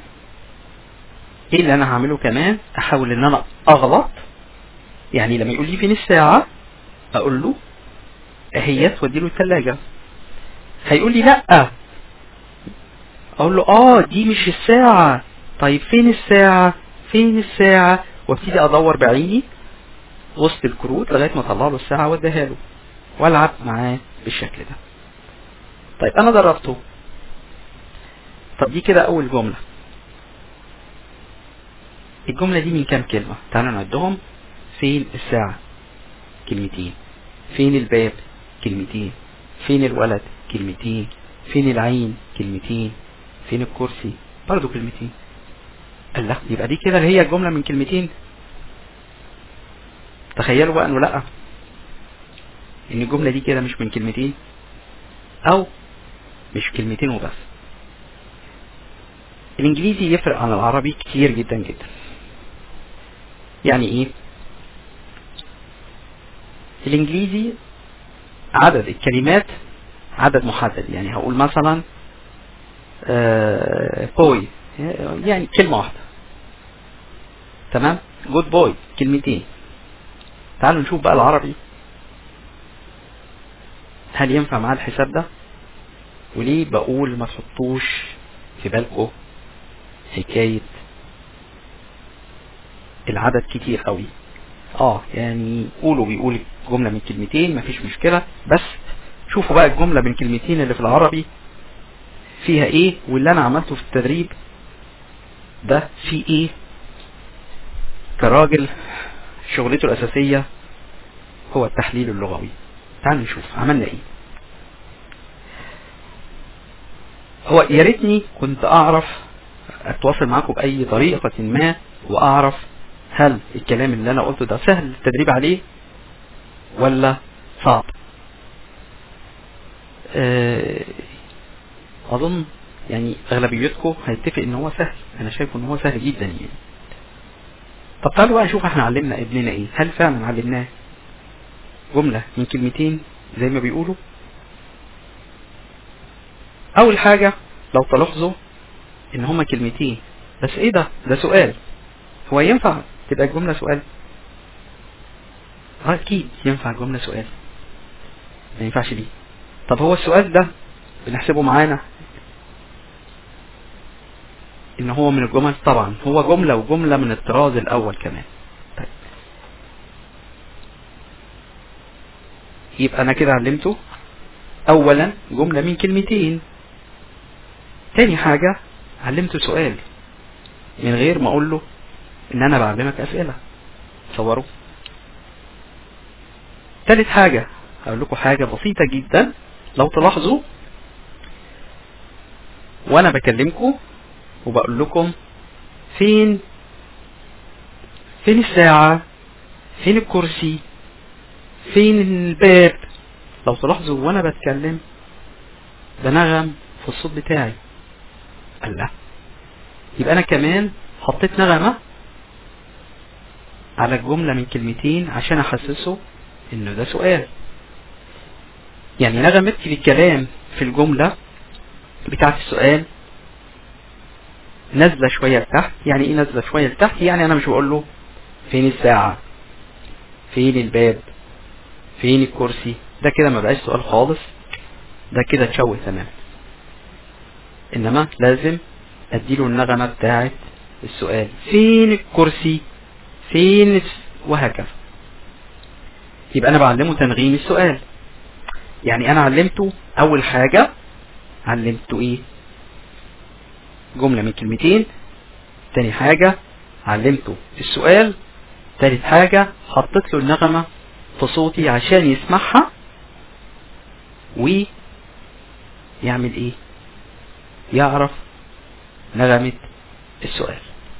اللي انا هعمله كمان؟ احاول ان انا اغلط. يعني لما يقول لي فين الساعة اقول له اهيت وادي له الثلاجة. هيقول لي لا، اقول له دي مش الساعة. طيب فين الساعة؟ فين الساعة؟ وابتدي ادور بعيني وسط الكروت لغاية ما اطلع له الساعة واديها له والعب معاه بالشكل ده. طيب انا دربته. طب دي كده اول جملة. الجملة دي من كام كلمة؟ تعالوا نعدهم. فين الساعة؟ كلمتين. فين الباب؟ كلمتين. فين الولد؟ كلمتين. فين العين؟ كلمتين. فين الكرسي؟ برضو كلمتين. الله، يبقى دي كده هي الجملة من كلمتين. تخيلوا بقى انه لا، ان الجملة دي كده مش من كلمتين او مش كلمتين وبس. الانجليزي يفرق عن العربي كتير جدا جدا. يعني ايه؟ الانجليزي عدد الكلمات عدد محدد. يعني هقول مثلا بوي، يعني كلمة واحدة. تمام. جود بوي كلمتين. تعالوا نشوف بقى العربي هل ينفع معاه الحساب ده؟ وليه بقول ما تحطوش في بالكم حكاية العدد كتير قوي. يعني قولوا بيقول جملة من كلمتين مفيش مشكلة، بس شوفوا بقى الجملة من كلمتين اللي في العربي فيها ايه، واللي انا عملته في التدريب ده فيه ايه. كراجل شغلته الاساسية هو التحليل اللغوي. تعالوا نشوف عملنا ايه. هو يا ريتني كنت اعرف اتواصل معاكم باي طريقة ما واعرف هل الكلام اللي انا قلته ده سهل التدريب عليه ولا صعب. اظن يعني اغلبيتكم هيتفق ان هو سهل. انا شايف ان هو سهل جدا يعني. طب تعالوا بقى نشوف احنا علمنا ابننا ايه. هل فعلا علمناه جملة من كلمتين زي ما بيقولوا؟ اول حاجة لو تلاحظوا ان هما كلمتين بس ايه ده سؤال. هو ينفع تبقى الجملة سؤال؟ اكيد ينفع الجملة سؤال، ما ينفعش ليه؟ طب هو السؤال ده بنحسبه معانا ان هو من الجمل؟ طبعا هو جملة، وجملة من الطراز الاول كمان. طيب يبقى انا كده علمته اولا جملة من كلمتين. تاني حاجة علمته سؤال من غير ما اقول له ان انا بعلمك اسئلة. تصوروا. تالت حاجة هقول لكم حاجة بسيطة جدا. لو تلاحظوا وانا بكلمكم وبقول لكم فين الساعة، فين الكرسي، فين الباب، لو تلاحظوا وانا بتكلم بنغم في الصوت بتاعي. الله، يبقى انا كمان حطيت نغمة على الجملة من كلمتين عشان احسسه انه ده سؤال. يعني نغمتي بالكلام في الجملة بتاعت السؤال نزلة شوية لتحت. يعني ايه نزلة شوية لتحت؟ يعني انا مش بقول له فين الساعة، فين الباب، فين الكرسي. ده كده ما بقاش سؤال خالص، ده كده تشوه تمام. انما لازم اديله النغمة بتاعت السؤال. فين الكرسي، فين وهكذا. يبقى انا بعلمه تنغيم السؤال. يعني انا علمته اول حاجة، علمته ايه؟ جملة من كلمتين. تاني حاجة علمته السؤال. تالت حاجة حطيت له النغمة في صوتي عشان يسمعها ويعمل ايه؟ يعرف نغمة السؤال.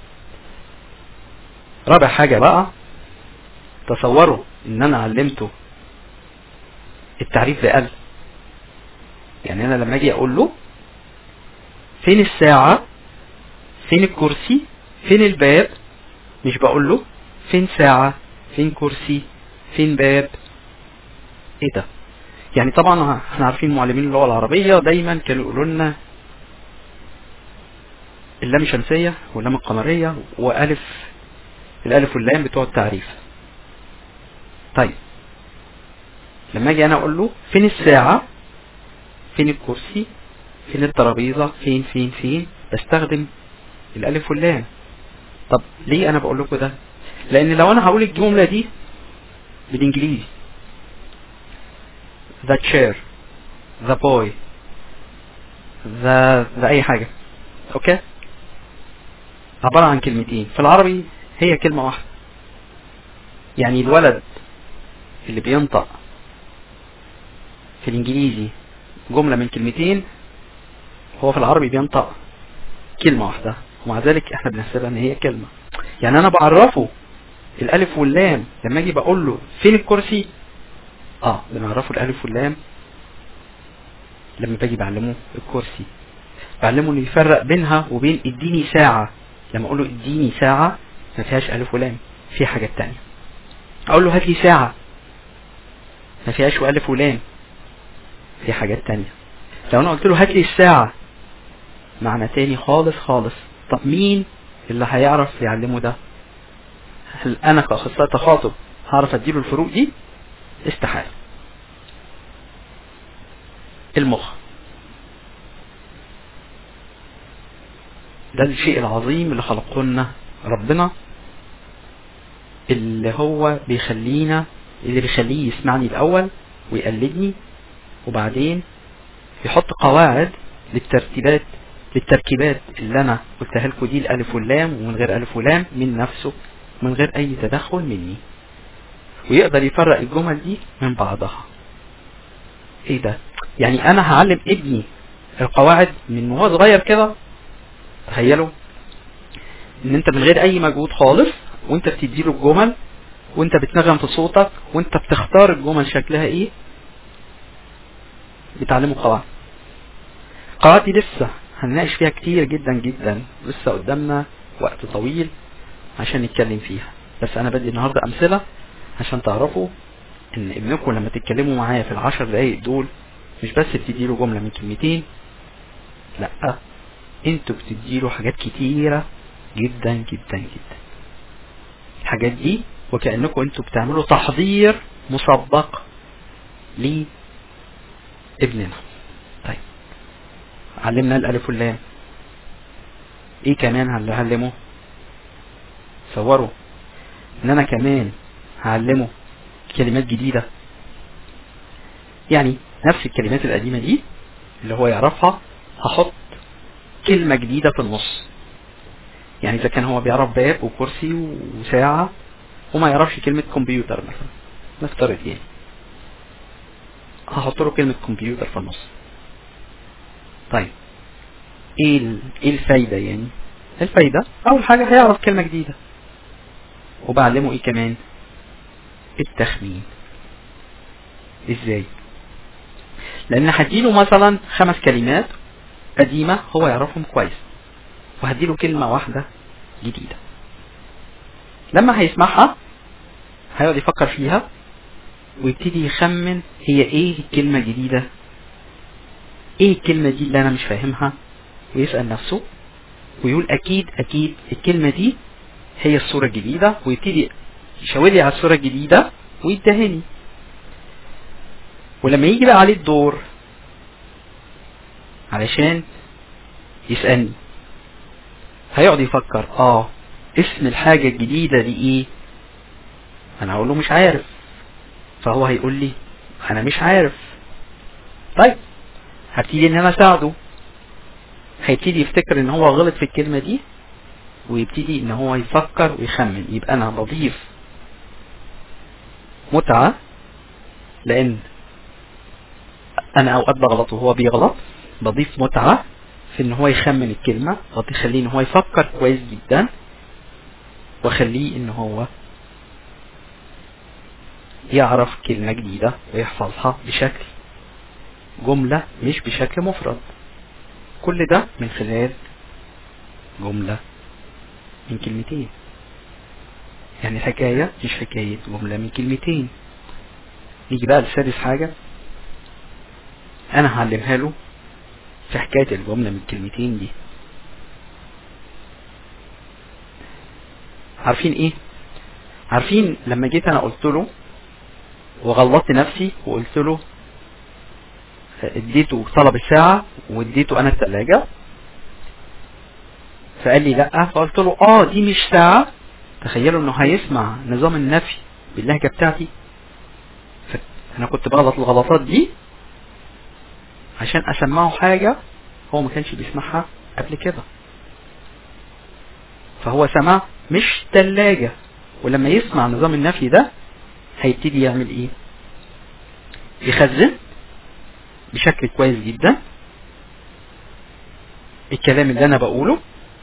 رابع حاجة بقى، تصوروا ان انا علمته التعريف بقلب. يعني انا لما اجي اقول له فين الساعة، فين الكرسي، فين الباب، مش بقول له فين ساعة، فين كرسي، فين باب. ايه ده؟ يعني طبعا احنا عارفين معلمين اللغة العربية دايما كانوا يقولوا لنا اللام الشمسية واللام القمرية الألف واللام بتوع التعريف. طيب لما اجي انا اقول له فين الساعة، فين الكرسي، فين الترابيزة، فين بستخدم الألف واللام. طب ليه انا بقول لكم ده؟ لان لو انا هقول الجملة دي بالانجليزي the chair the boy the اي حاجة، اوكي، عبارة عن كلمتين. في العربي هي كلمة واحدة. يعني الولد اللي بينطق في الانجليزي جملة من كلمتين، هو في العربي بينطق كلمة واحدة، ومع ذلك احنا بنحسبها ان هي كلمة. يعني انا بعرفه الالف واللام لما اجي بقول له فين الكرسي، بنعرفه الالف واللام لما باجي بعلمه الكرسي، بعلمه انه يفرق بينها وبين اديني ساعة. لما اقول له اديني ساعة ما فيهاش الف ولام، في حاجات تانية. اقول له هات لي ساعة ما فيهاش الف ولام، في حاجات تانية. لو انا قلت له هات لي الساعة معنى تاني خالص خالص. طب مين اللي هيعرف يعلمه ده؟ هل انا كأخصائي تخاطب هعرف اديله الفروق دي؟ استحالة. المخ ده الشيء العظيم اللي خلقه لنا ربنا، اللي هو بيخليه يسمعني الاول ويقلدني، وبعدين يحط قواعد للتركيبات اللي انا قلتها لكم دي، الالف واللام ومن غير الف ولام، من نفسه من غير اي تدخل مني، ويقدر يفرق الجمل دي من بعضها. ايه ده؟ يعني انا هعلم ابني القواعد من وهو صغير كده. تخيلوا ان انت من غير اي مجهود خالص، وانت بتديله الجمل، وانت بتنغم في صوتك، وانت بتختار الجمل شكلها ايه، بتعلمه قواعد. القواعد دي لسه هنناقش فيها كتير جدا جدا، لسه قدامنا وقت طويل عشان نتكلم فيها، بس انا بدي النهاردة امثلة عشان تعرفوا ان ابنكم لما تتكلموا معايا في 10 دقايق دول مش بس بتديله جملة من كلمتين، لا، انتوا بتديله حاجات كتيرة جدا جدا جدا. الحاجات دي وكأنكم انتوا بتعملوا تحضير مسبق لابننا. طيب علمنا الالف واللام، ايه كمان هعلمه؟ صوروا ان انا كمان هعلمه كلمات جديدة. يعني نفس الكلمات القديمة دي اللي هو يعرفها، هحط كلمة جديدة في النص. يعني اذا كان هو بيعرف باب وكرسي وساعة وما يعرفش كلمة كمبيوتر مثلا، نفترض يعني، هحط له كلمة كمبيوتر في النص. طيب ايه الفايدة؟ يعني الفايدة اول حاجة هيعرف كلمة جديدة، وبعلمه ايه كمان؟ التخمين. ازاي؟ لان هديله مثلا 5 كلمات قديمة هو يعرفهم كويس، وهديله كلمة واحدة جديدة. لما هيسمعها هيقعد يفكر فيها ويبتدي يخمن هي ايه الكلمة الجديدة، ايه الكلمة دي اللي انا مش فاهمها، ويسأل نفسه ويقول اكيد الكلمة دي هي الصورة الجديدة، ويبتدي يشاور لي على الصورة الجديدة ويدهني. ولما يجي بقى عليه الدور علشان يسألني هيقعد يفكر اسم الحاجة الجديدة دي ايه؟ انا هقول له مش عارف، فهو هيقول لي انا مش عارف. طيب هبتدي ان انا اساعده، هيبتدي يفتكر ان هو غلط في الكلمة دي، ويبتدي ان هو يفكر ويخمن. يبقى انا بضيف متعة، لان انا اوقات بغلط وهو بيغلط، بضيف متعة في ان هو يخمن الكلمة، وتخليه ان هو يفكر كويس جدا، واخليه ان هو يعرف كلمة جديدة ويحفظها بشكل جملة مش بشكل مفرد. كل ده من خلال جملة من كلمتين. يعني الحكاية مش حكاية جملة من كلمتين. نيجي بقى لسادس حاجة انا هعلمها له في حكاية الجملة من كلمتين دي. عارفين ايه؟ عارفين لما جيت انا قلت له وغلطت نفسي وقلت له اديته طلب الساعة واديته انا الثلاجة، فقال لي لا، فقلت له دي مش ساعة. تخيلوا انه هيسمع نظام النفي باللهجة بتاعتي. فانا كنت بغلط الغلطات دي عشان اسمعه حاجة هو ما كانش بيسمعها قبل كده. فهو سمع مش تلاجة، ولما يسمع نظام النفي ده هيبتدي يعمل ايه؟ يخزن بشكل كويس جدا الكلام اللي انا بقوله،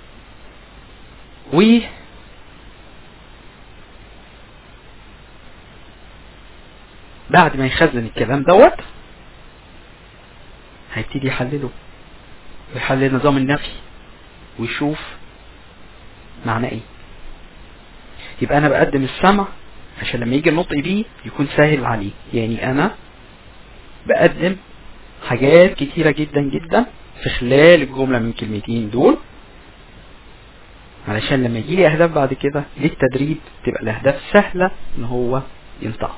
و بعد ما يخزن الكلام دوت هيبتدي يحلله ويحلل نظام النفي ويشوف معناه ايه. يبقى انا بقدم السمع عشان لما يجي النطق بيه يكون سهل عليه. يعني انا بقدم حاجات كتيرة جدا جدا في خلال الجملة من كلمتين دول، علشان لما يجي لي اهداف بعد كده للتدريب تبقى الاهداف سهلة ان هو ينطقها.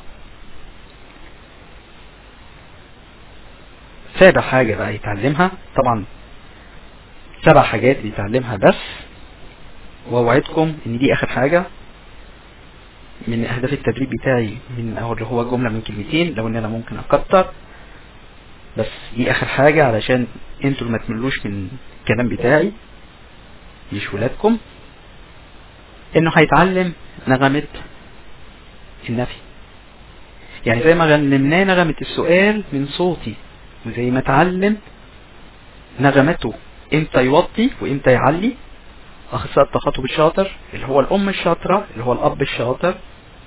سابع حاجة بقى يتعلمها، طبعا 7 حاجات بيتعلمها بس، واوعدكم ان دي اخر حاجة من اهداف التدريب بتاعي، من اللي هو جملة من كلمتين، لو ان انا ممكن اكتر، بس دي اخر حاجة علشان انتوا ما تملوش من الكلام بتاعي، مش ولادكم. انه هيتعلم نغمة النفي. يعني زي ما غنمناه نغمة السؤال من صوتي، وزي ما اتعلم نغمته امتى يوطي وامتى يعلي. اخصائي التخاطب الشاطر اللي هو الام الشاطرة اللي هو الاب الشاطر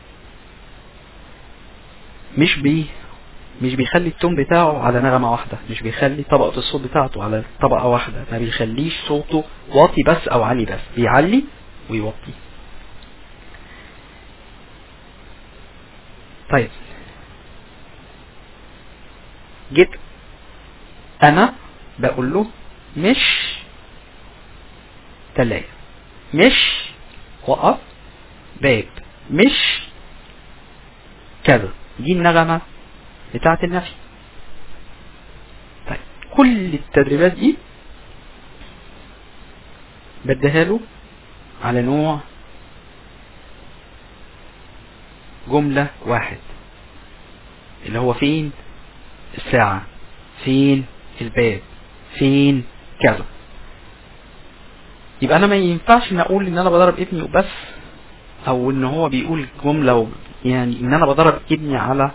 مش بيخلي التون بتاعه على نغمة واحدة، مش بيخلي طبقة الصوت بتاعته على طبقة واحدة، ما بيخليش صوته واطي بس او عالي بس، بيعلي ويوطي. طيب جيت انا بقول له مش تلاجة، مش وقف باب، مش كذا، دي النغمة بتاعت النفي. طيب كل التدريبات دي بديها له على نوع جملة واحد، اللي هو فين الساعة، فين الباب، فين كذا. يبقى انا ما ينفعش ان اقول ان انا بضرب ابني وبس، او ان هو بيقول جملة يعني ان انا بضرب ابني على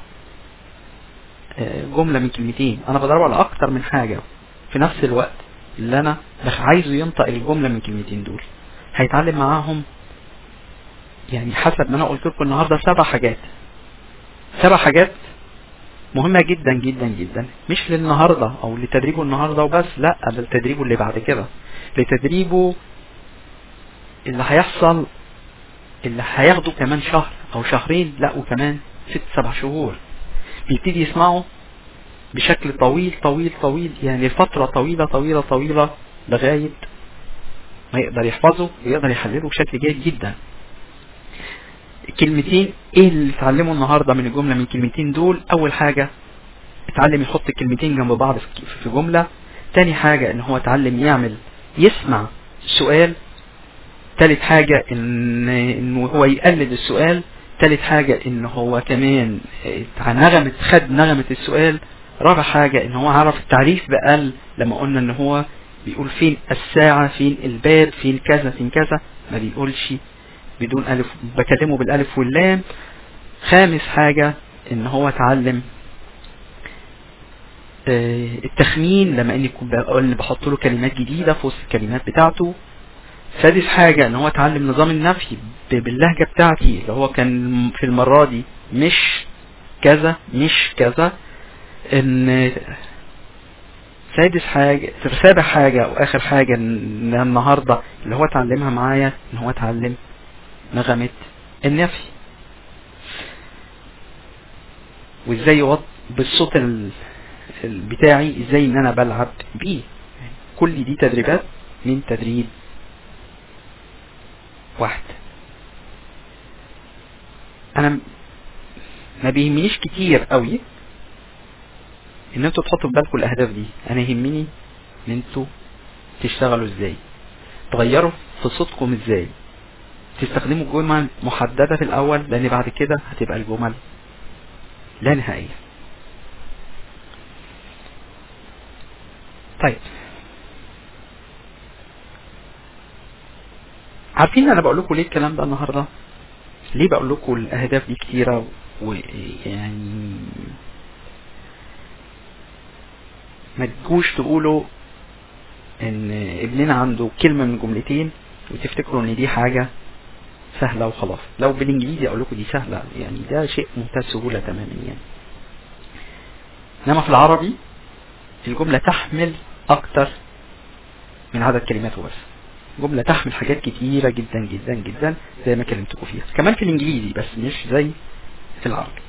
جملة من كلمتين. انا بضربه على اكتر من حاجة في نفس الوقت اللي انا عايزه ينطق الجملة من كلمتين دول. هيتعلم معاهم يعني حسب ما انا قلت لكم النهاردة 7 حاجات. 7 حاجات مهمة جدا جدا جدا، مش للنهاردة او لتدريبه النهاردة وبس، لا، ده لتدريبه اللي بعد كده، لتدريبه اللي هيحصل، اللي هياخده كمان شهر او شهرين، لا وكمان 6-7 شهور. بيبتدي يسمعه بشكل طويل طويل طويل، يعني فترة طويلة طويلة طويلة لغاية ما يقدر يحفظه ويقدر يحلله بشكل جيد جدا. كلمتين ايه اللي اتعلمه النهاردة من الجملة من كلمتين دول؟ اول حاجة اتعلم يحط الكلمتين جنب بعض في جملة. تاني حاجة ان هو اتعلم يسمع السؤال. تالت حاجة انه هو يقلد السؤال. تالت حاجة ان هو كمان خد نغمة السؤال. رابع حاجة ان هو عرف التعريف بقل، لما قلنا ان هو بيقول فين الساعة، فين الباب، فين كذا فين كذا، ما بيقولش بدون ألف، بكلمه بالألف واللام. خامس حاجة ان هو اتعلم التخمين، لما اني بحط له كلمات جديدة في وسط الكلمات بتاعته. سادس حاجة ان هو اتعلم نظام النفي باللهجة بتاعتي، اللي هو كان في المرة دي مش كذا مش كذا. ان سابع حاجة واخر حاجة ان النهاردة اللي هو اتعلمها معايا ان هو اتعلم نغمة النفي، وازاي بالصوت بتاعي ازاي ان انا بلعب بيه. كل دي تدريبات من تدريب واحد. انا ما بيهمنيش كتير قوي ان انتوا تحطوا في بالكم الاهداف دي، انا يهمني ان انتوا تشتغلوا ازاي، تغيروا في صوتكم ازاي، تستخدموا جمل محددة في الاول، لان بعد كده هتبقى الجمل لا نهائية. طيب عارفين انا بقول لكم ليه الكلام ده النهارده؟ ليه بقول لكم الاهداف دي كتيرة؟ ويعني ما تجوش تقولوا ان ابننا عنده كلمة من جملتين وتفتكروا ان دي حاجة سهلة وخلاص. لو بالانجليزي اقول لكم دي سهلة، يعني ده شيء منتهى السهولة تماما يعني. انما في العربي الجملة تحمل اكتر من عدد كلماته، بس جملة تحمل حاجات كتيرة جدا جدا جدا زي ما كلمتكم فيها، كمان في الانجليزي بس مش زي في العربي.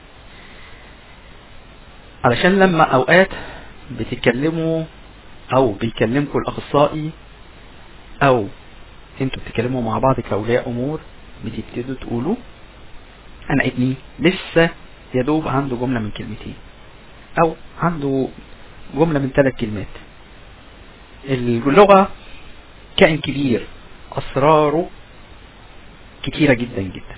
علشان لما اوقات بتتكلموا او بيكلمكم الاخصائي او انتوا بتتكلموا مع بعض كاولياء امور، بتبتدوا تقولوا انا ابني لسه يدوب عنده جملة من كلمتين او عنده جملة من 3 كلمات. اللغة كائن كبير، اسراره كتيرة جدا جدا،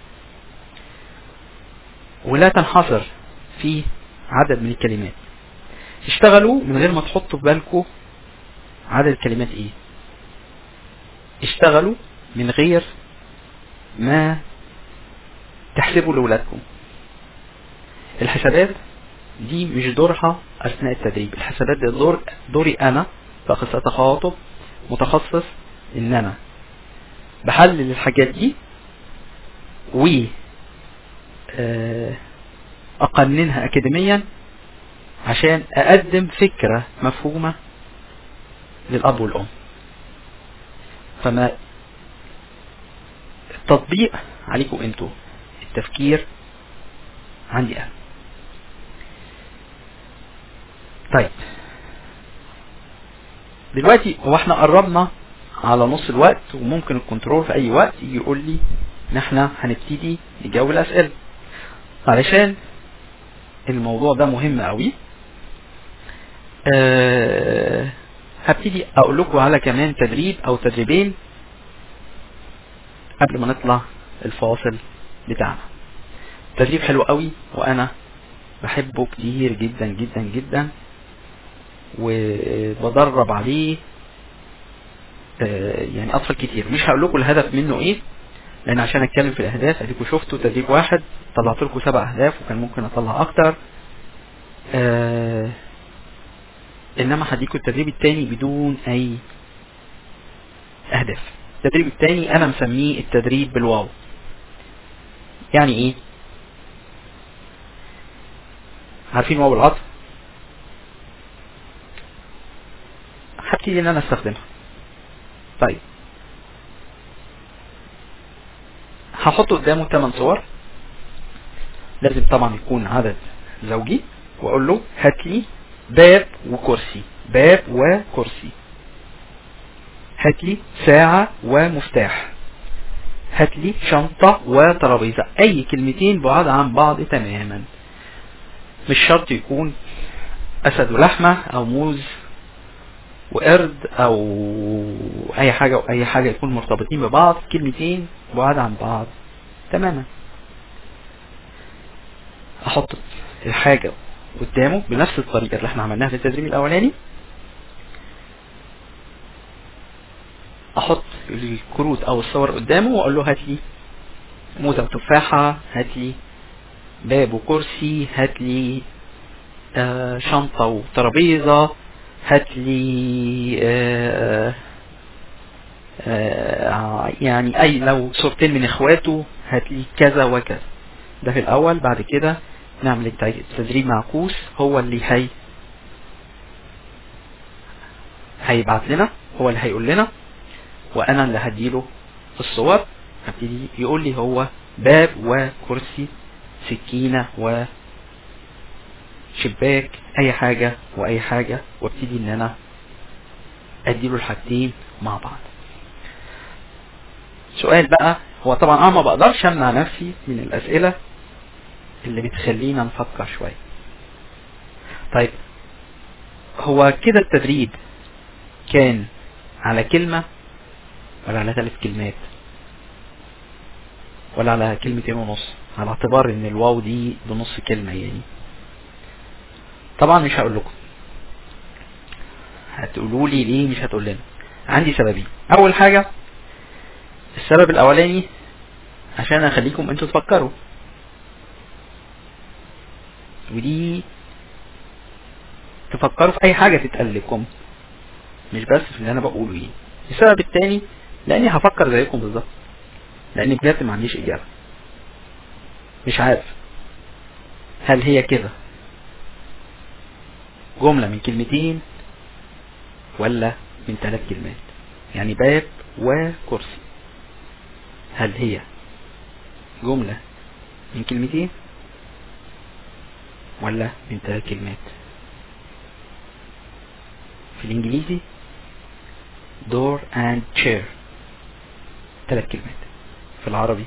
ولا تنحصر في عدد من الكلمات. اشتغلوا من غير ما تحطوا في بالكم عدد الكلمات ايه، اشتغلوا من غير ما تحسبوا لأولادكم. الحسابات دي مش دورها اثناء التدريب، الحسابات دي دوري انا كأخصائي تخاطب متخصص، ان انا بحلل الحاجات دي و اقننها اكاديميا عشان اقدم فكرة مفهومة للاب والام. فما التطبيق عليكم انتوا، التفكير عندي انا. طيب دلوقتي هو احنا قربنا على نص الوقت، وممكن الكنترول في اي وقت يجي يقول لي ان احنا هنبتدي نجاوب الاسئله. علشان الموضوع ده مهم قوي، هبتدي اقول لكم على كمان تدريب او تدريبين قبل ما نطلع الفاصل بتاعنا. تدريب حلو قوي وانا بحبه كتير جدا جدا جدا، وبدرب عليه يعني اطفال كتير. مش هقول لكم الهدف منه ايه، لان عشان اتكلم في الاهداف اديكم شفتوا تدريب واحد طلعت لكم 7 اهداف، وكان ممكن اطلع اكتر. انما هديكم التدريب التاني بدون اي اهداف. التدريب التاني انا مسميه التدريب بالواو. يعني ايه؟ عارفين واو العطف؟ هبتدي ان انا استخدمها. طيب هحط قدامه 8 صور، لازم طبعا يكون عدد زوجي، واقول له هات لي باب وكرسي، باب وكرسي، هات لي ساعة ومفتاح، هات لي شنطة وترابيزة. اي كلمتين بعاد عن بعض تماما، مش شرط يكون اسد ولحمة او موز وقرد او اي حاجة واي حاجة، يكون مرتبطين ببعض، كلمتين بعاد عن بعض تماما. احط الحاجة قدامه بنفس الطريقة اللي احنا عملناها في التدريب الاولاني. احط الكروت او الصور قدامه واقول له هات لي موزة وتفاحة، هات لي باب وكرسي، هات لي شنطة وترابيزة، هات لي يعني اي لو صورتين من اخواته هات لي كذا وكذا. ده في الاول. بعد كده نعمل التدريب معكوس، هو اللي هيبعت لنا، هو اللي هيقول لنا، وانا اللي هديله الصور. هبتدي يقول لي هو باب وكرسي، سكينة وشباك، اي حاجة واي حاجة، وابتدي ان انا اديله الحاجتين مع بعض. سؤال بقى، هو طبعا انا ما بقدرش امنع نفسي من الاسئلة اللي بتخلينا نفكر شوية. طيب هو كده التدريب كان على كلمة ولا على 3 كلمات ولا على 2.5 على اعتبار ان الواو دي بنص كلمة يعني؟ طبعا مش هقول لكم. هتقولوا لي ليه مش هتقول لنا؟ عندي سببين. اول حاجة، السبب الاولاني عشان اخليكم انتوا تفكروا، ودي تفكروا في اي حاجة تتقال لكم مش بس في اللي انا بقوله يعني. السبب الثاني لاني هفكر زيكم بالظبط، لاني بجد ما عنديش اجابة. مش عارف هل هي كده جملة من 2 كلمات ولا من 3 كلمات، يعني باب وكرسي. هل هي جملة من 2 كلمات ولا من 3 كلمات؟ في الانجليزي door and chair 3 كلمات. في العربي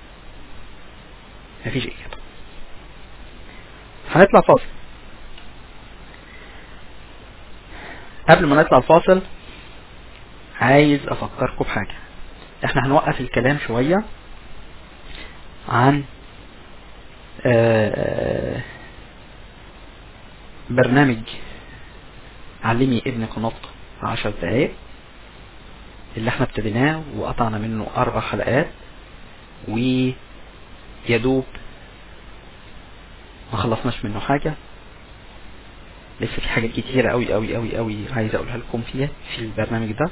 مفيش اجابة. هنطلع فاصل. قبل ما نطلع الفاصل عايز افكركم بحاجة. احنا هنوقف الكلام شوية عن برنامج علمي ابنك النطق 10 دقايق اللي احنا ابتديناه وقطعنا منه 4 حلقات، ويدوب ما خلصناش منه حاجة. لسه في حاجات كتيرة قوي قوي قوي قوي عايز اقولها لكم فيها في البرنامج ده.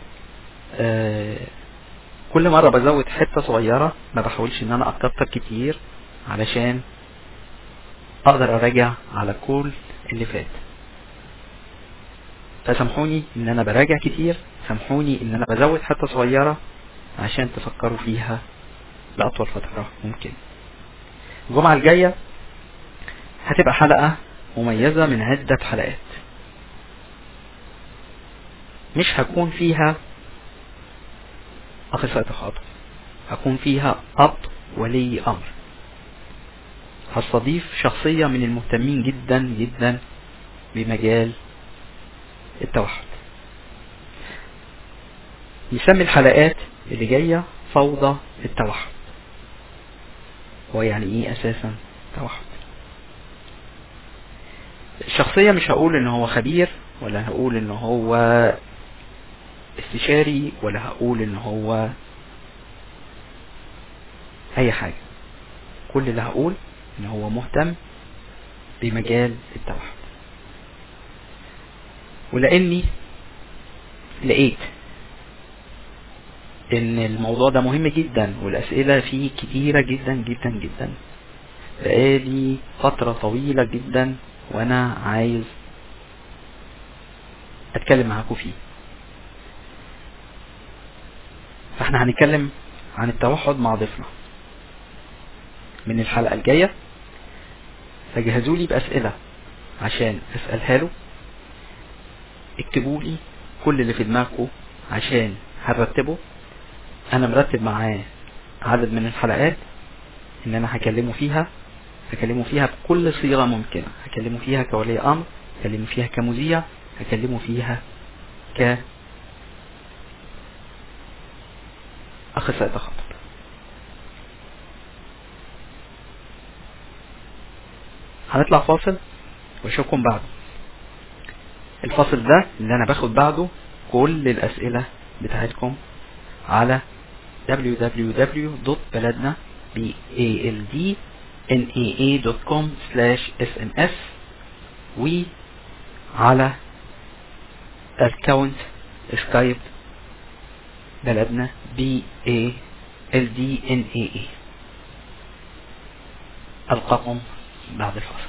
كل مرة بزود حتة صغيرة، ما بحاولش ان انا اكتر كتير علشان اقدر اراجع على كل اللي فات. فسامحوني ان انا براجع كتير، سامحوني ان انا بزود حتة صغيرة عشان تفكروا فيها لأطول فترة ممكن. الجمعة الجاية هتبقى حلقة مميزة من عدة حلقات. مش هكون فيها أخصائي تخاطب، هكون فيها أب ولي أمر. هستضيف شخصية من المهتمين جدا جدا بمجال التوحد. نسمي الحلقات اللي جاية فوضى التوحد. هو يعني ايه اساسا توحد؟ الشخصية مش هقول ان هو خبير، ولا هقول ان هو استشاري، ولا هقول ان هو اي حاجة. كل اللي هقول ان هو مهتم بمجال التوحد. ولاني لقيت ان الموضوع ده مهم جدا والاسئلة فيه كتيرة جدا جدا جدا بقالي فترة طويلة جدا وانا عايز اتكلم معاكم فيه. فاحنا هنتكلم عن التوحد مع ضيفنا من الحلقة الجاية. فجهزوا لي بأسئلة عشان اسألها له. اكتبوا لي كل اللي في دماغكم عشان هنرتبه. انا مرتب معاه عدد من الحلقات ان انا هكلمه فيها بكل صيغة ممكنة. هكلمه فيها كولي امر، هكلمه فيها كمذيع، هكلمه فيها كأخصائي تخاطب. هنطلع فاصل واشوفكم بعده. الفاصل ده اللي انا باخد بعده كل الاسئلة بتاعتكم على www.baladna.com/sms وعلى الاكونت سكايب بلدنا BALDNAA. ألقاكم بعد الفاصل.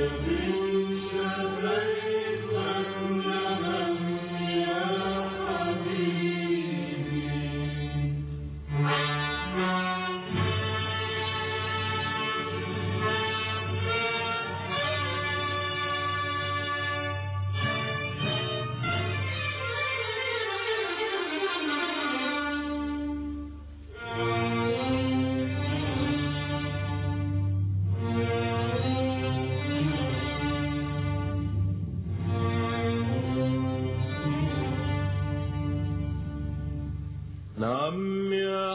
نعم يا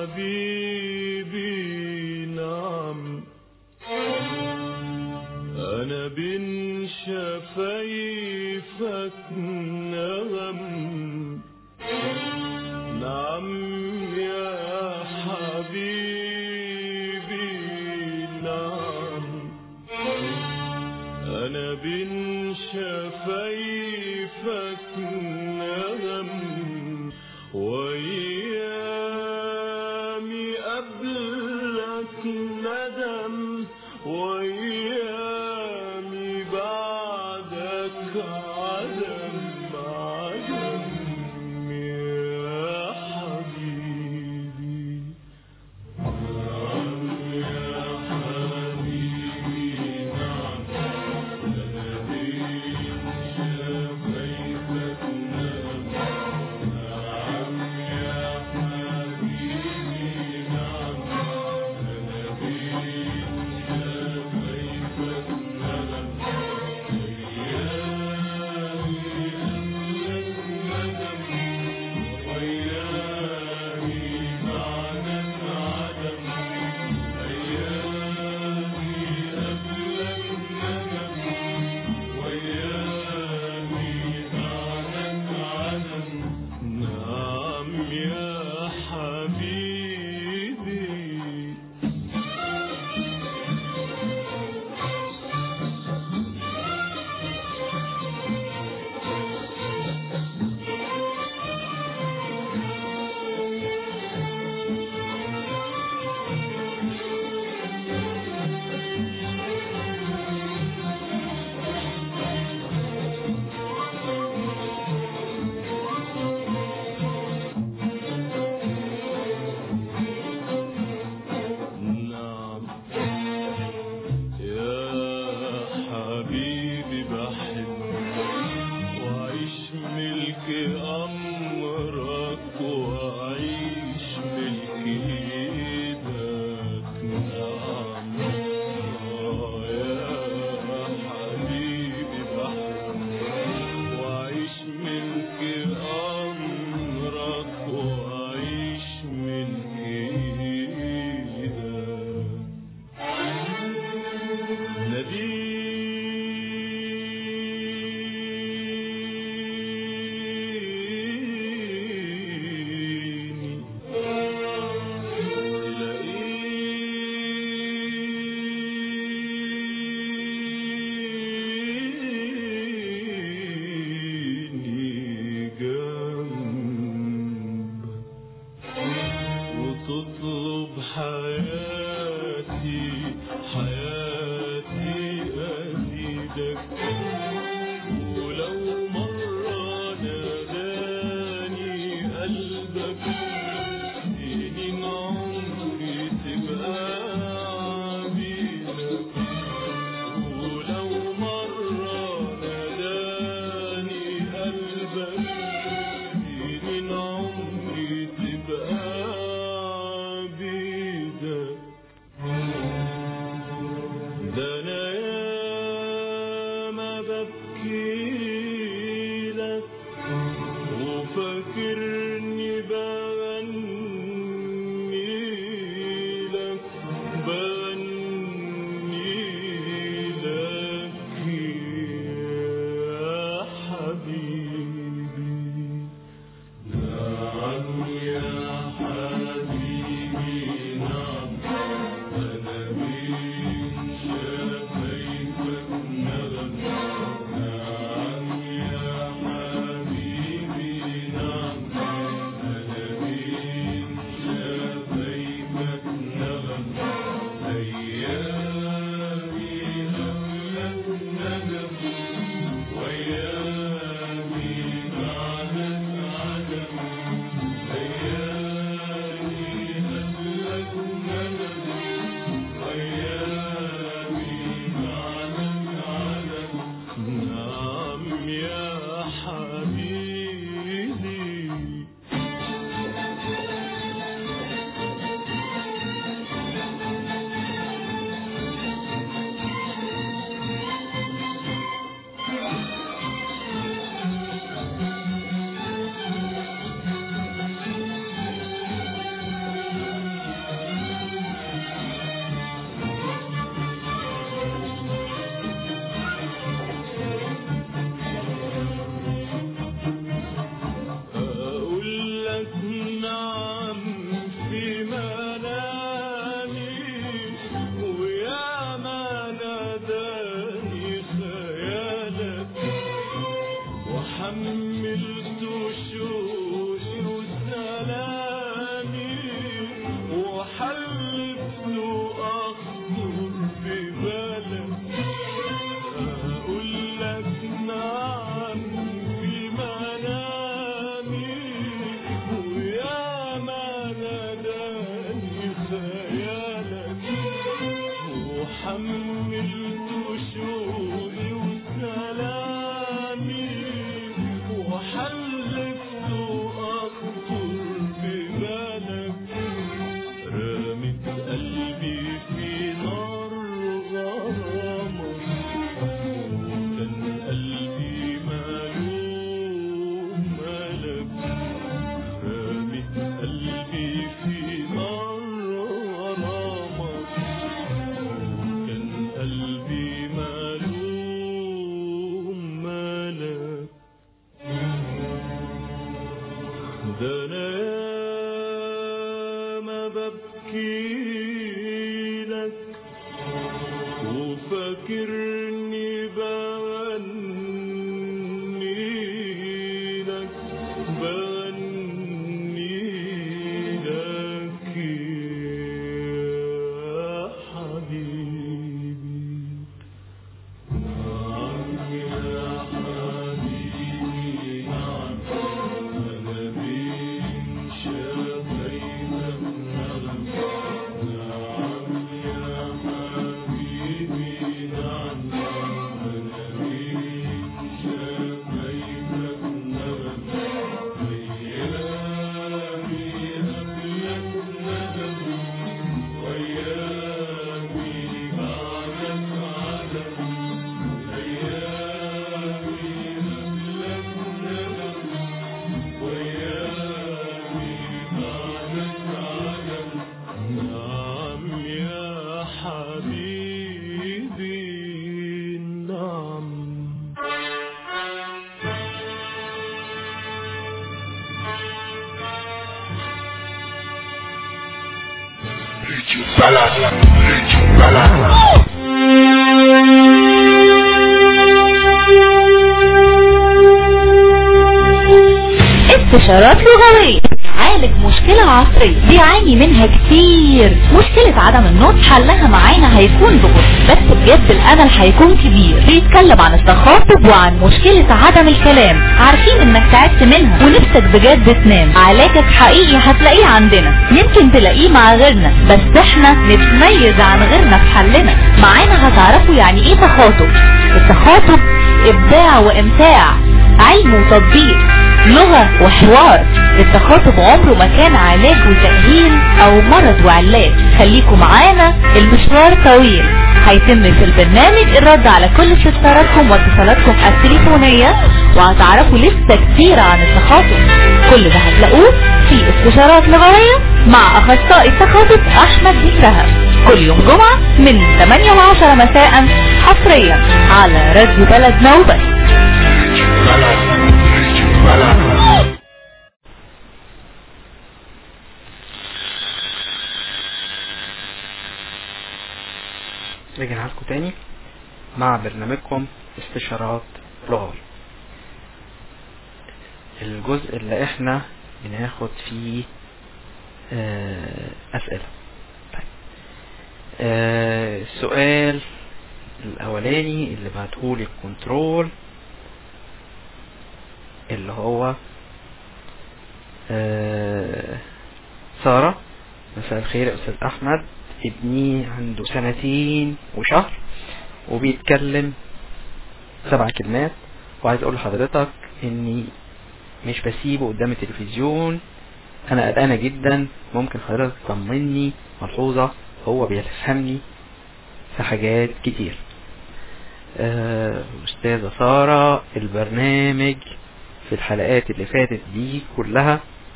حبيبي نعم، أنا بين شفايفك نغم. نعم يا حبيبي نعم، أنا بين شفايفك نغم. وأيامي قبلك ندم، وأيامي بعدك عدم عدم يا حبيبي. نعم يا حبيبي نعم، أنا بين شفايفك نغم. نعم يا حبيبي نعم، أنا بين شفايفك نغم. ده أنا ياما ببكيلك وفاكرني بغنيلك يا حبيبي. نعم يا حبيبي نعم، أنا بين شفايفك نغم. نعم يا حبيبي نعم، أنا بين شفايفك نغم. أيامي قبلك ندم، وأيامي بعدك عدم. أيامي قبلك ندم، وأيامي بعدك عدم. نعم يا حبيبي نعم. استشارات لغوية عالج مشكلة عصرية بيعاني منها كتير. مشكلة عدم النطق حلها معانا هيكون ببطء، بس بجد الامل هيكون كبير. بيتكلم عن التخاطب وعن مشكلة عدم الكلام. عارفين انك تعبت منها ونفسك بجد تنام. علاجك حقيقي هتلاقيه عندنا، يمكن تلاقيه مع غيرنا، بس احنا نتميز عن غيرنا في حلنا. معانا هتعرفوا يعني ايه تخاطب. التخاطب ابداع وامتاع، علم وتطبيق، لغة وحوار. التخاطب عمره ما كان علاج وتأهيل او مرض وعلاج. خليكم معانا، المشوار طويل. هيتم في البرنامج الرد على كل استفساراتكم واتصالاتكم التليفونية، وهتعرفوا لسه كتير عن التخاطب. كل ده هتلاقوه في استشارات لغوية مع اخصائي التخاطب احمد بكرهة، كل يوم جمعة من 8 ل10 مساء، حصريا على راديو بلدنا وبس. رجعنا لكم تاني مع برنامجكم استشارات لغوية. الجزء اللي احنا بناخد فيه اسئلة. طيب. السؤال الاولاني اللي بعتهولي الكنترول اللي هو سارة. مساء الخير يا استاذ احمد، ابني عنده 2 وشهر وبيتكلم 7 كلمات، وعايز اقول لحضرتك اني مش بسيبه قدام التلفزيون، انا قلقانة جدا، ممكن حضرتك تطمني ملحوظة؟ هو بيفهمني في حاجات كتير. استاذة سارة، البرنامج في الحلقات اللي فاتت دي كلها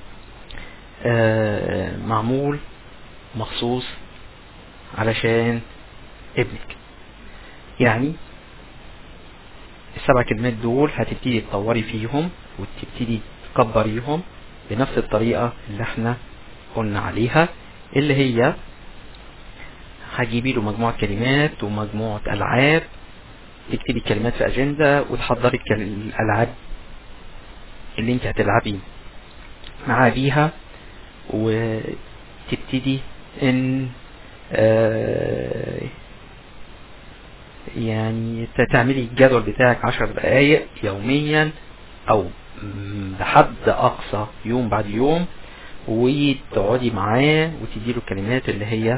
معمول مخصوص علشان ابنك. يعني ال7 كلمات دول هتبتدي تطوري فيهم وتبتدي تكبريهم بنفس الطريقة اللي احنا قلنا عليها، اللي هي هجيبي له مجموعة كلمات ومجموعة ألعاب، تكتبي الكلمات في أجندة وتحضري الألعاب اللي انت هتلعبين معاه بيها، وتبتدي ان يعني تعملي الجدول بتاعك 10 دقايق يوميا او بحد اقصى يوم بعد يوم، وتقعدي معاه وتديله الكلمات اللي هي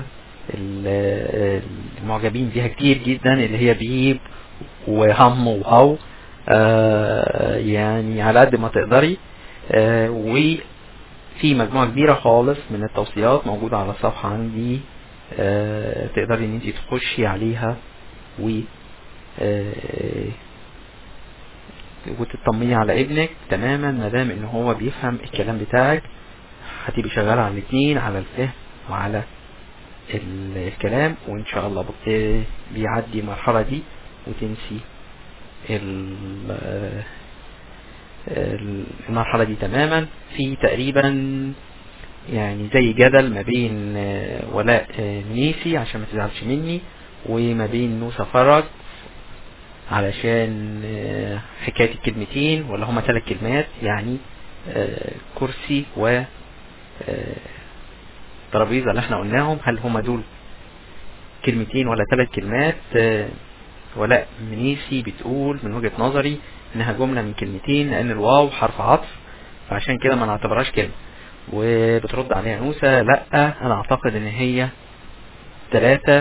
المعجبين بيها كتير جدا، اللي هي بيب وهم وهو، يعني على قد ما تقدري. وفي مجموعة كبيرة خالص من التوصيات موجودة على الصفحة عندي، تقدري ان انت تخشي عليها وتطمني على ابنك تماما، مادام ان هو بيفهم الكلام بتاعك. هتبقي شغالة على الاثنين، على الفهم وعلى الكلام، وان شاء الله بيعدي المرحلة دي وتنسي المرحلة دي تماما. في تقريبا يعني زي جدل ما بين ولاء منيسي عشان ما تزعلش مني وما بين نوسة فرج علشان حكاية الكلمتين ولا هما 3 كلمات، يعني كرسي و ترابيزة اللي احنا قلناهم، هل هما دول كلمتين ولا 3 كلمات؟ ولاء منيسي بتقول من وجهة نظري انها جملة من كلمتين لان الواو حرف عطف فعشان كده ما نعتبرهاش كلمة. وبترد عليها نوسة لا انا اعتقد ان هي 3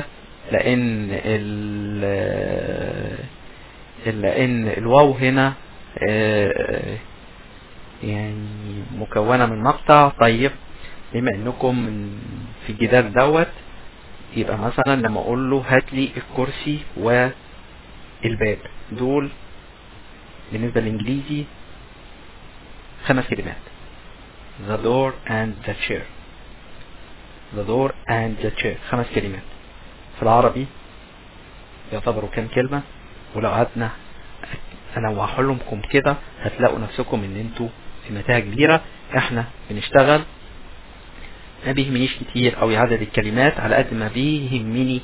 لان الواو هنا يعني مكونة من مقطع. طيب بما انكم في الجدال دوت يبقى مثلا لما اقول له هات لي الكرسي والباب، دول بالنسبة للانجليزي 5 كلمات. the door and the chair. the door and the chair 5 كلمات. في العربي يعتبروا كام كلمة؟ ولو قعدنا انوعه لكم كده هتلاقوا نفسكم ان انتوا في متاهة كبيرة. احنا بنشتغل ما بيهمنيش كتير او عدد الكلمات على قد ما بيهمني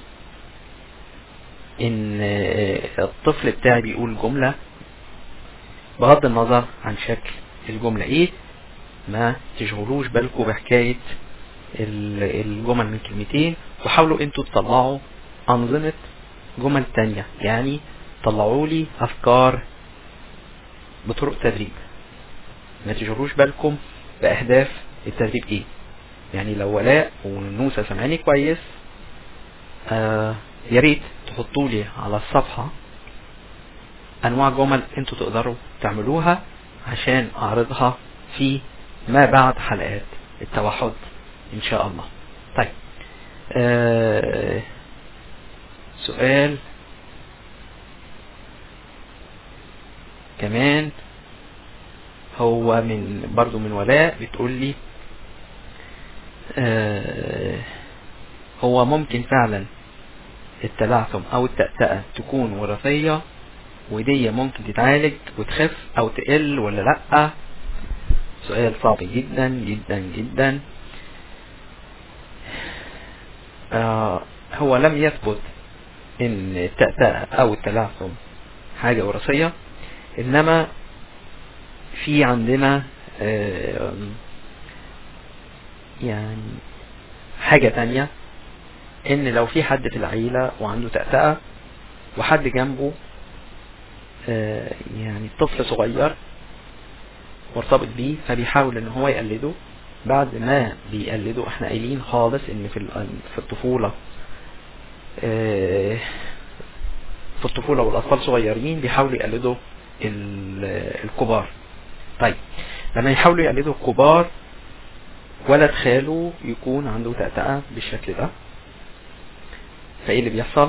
ان الطفل بتاعي بيقول جملة بغض النظر عن شكل الجملة ايه. ما تشغلوش بالكم بحكاية الجمل من كلمتين، وحاولوا انتوا تطلعوا انظمة جمل تانية، يعني طلعوا لي افكار بطرق تدريب. ما تشغلوش بالكم باهداف التدريب ايه. يعني لو ولاء ونوسة سمعاني كويس يا ريت تحطوا لي على الصفحة انواع جمل انتوا تقدروا تعملوها عشان اعرضها في ما بعد حلقات التوحد ان شاء الله. طيب سؤال كمان هو برضو من ولاء بتقول لي هو ممكن فعلا التلعثم او التأتأة تكون وراثية ودي ممكن تتعالج وتخف او تقل ولا لا؟ سؤال صعب جدا جدا جدا. هو لم يثبت ان التأتأة او التلعثم حاجة وراثية، انما في عندنا يعني حاجة تانية، ان لو في حد في العيلة وعنده تأتأة وحد جنبه يعني طفل صغير مرتبط بيه فبيحاول ان هو يقلده. بعد ما بيقلده احنا قايلين خالص ان في الطفولة والاطفال صغيرين بيحاولوا يقلدوا الكبار. طيب لما يحاولوا يقلدوا الكبار ولد خاله يكون عنده تأتأة بالشكل ده، فايه اللي بيحصل؟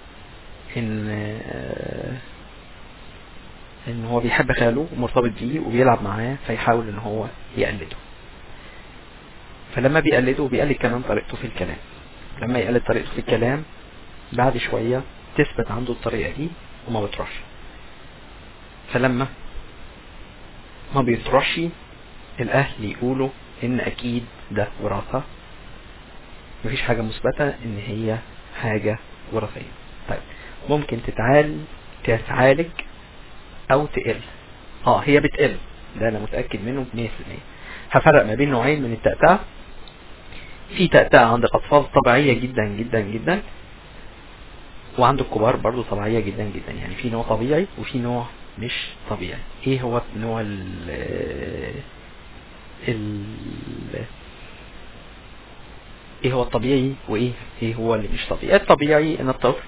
ان هو بيحب خاله ومرتبط بيه وبيلعب معاه فيحاول ان هو يقلده. فلما بيقلده بيقلد كمان طريقته في الكلام. لما يقلد طريقته في الكلام بعد شوية تثبت عنده الطريقة دي وما بتروحش. فلما ما بيترش الاهل يقولوا ان اكيد ده وراثة، مفيش حاجة مثبتة ان هي حاجة وراثية. طيب ممكن تتعالج او تقل. هي بتقل، ده انا متأكد منه 100%. هفرق ما بين نوعين من التأتأة. في تأتأة عند الاطفال طبيعية جدا جدا جدا، وعند الكبار برضو طبيعية جدا جدا. يعني في نوع طبيعي وفي نوع مش طبيعي. ايه هو النوع ايه هو الطبيعي وايه هو اللي مش طبيعي؟ الطبيعي ان الطفل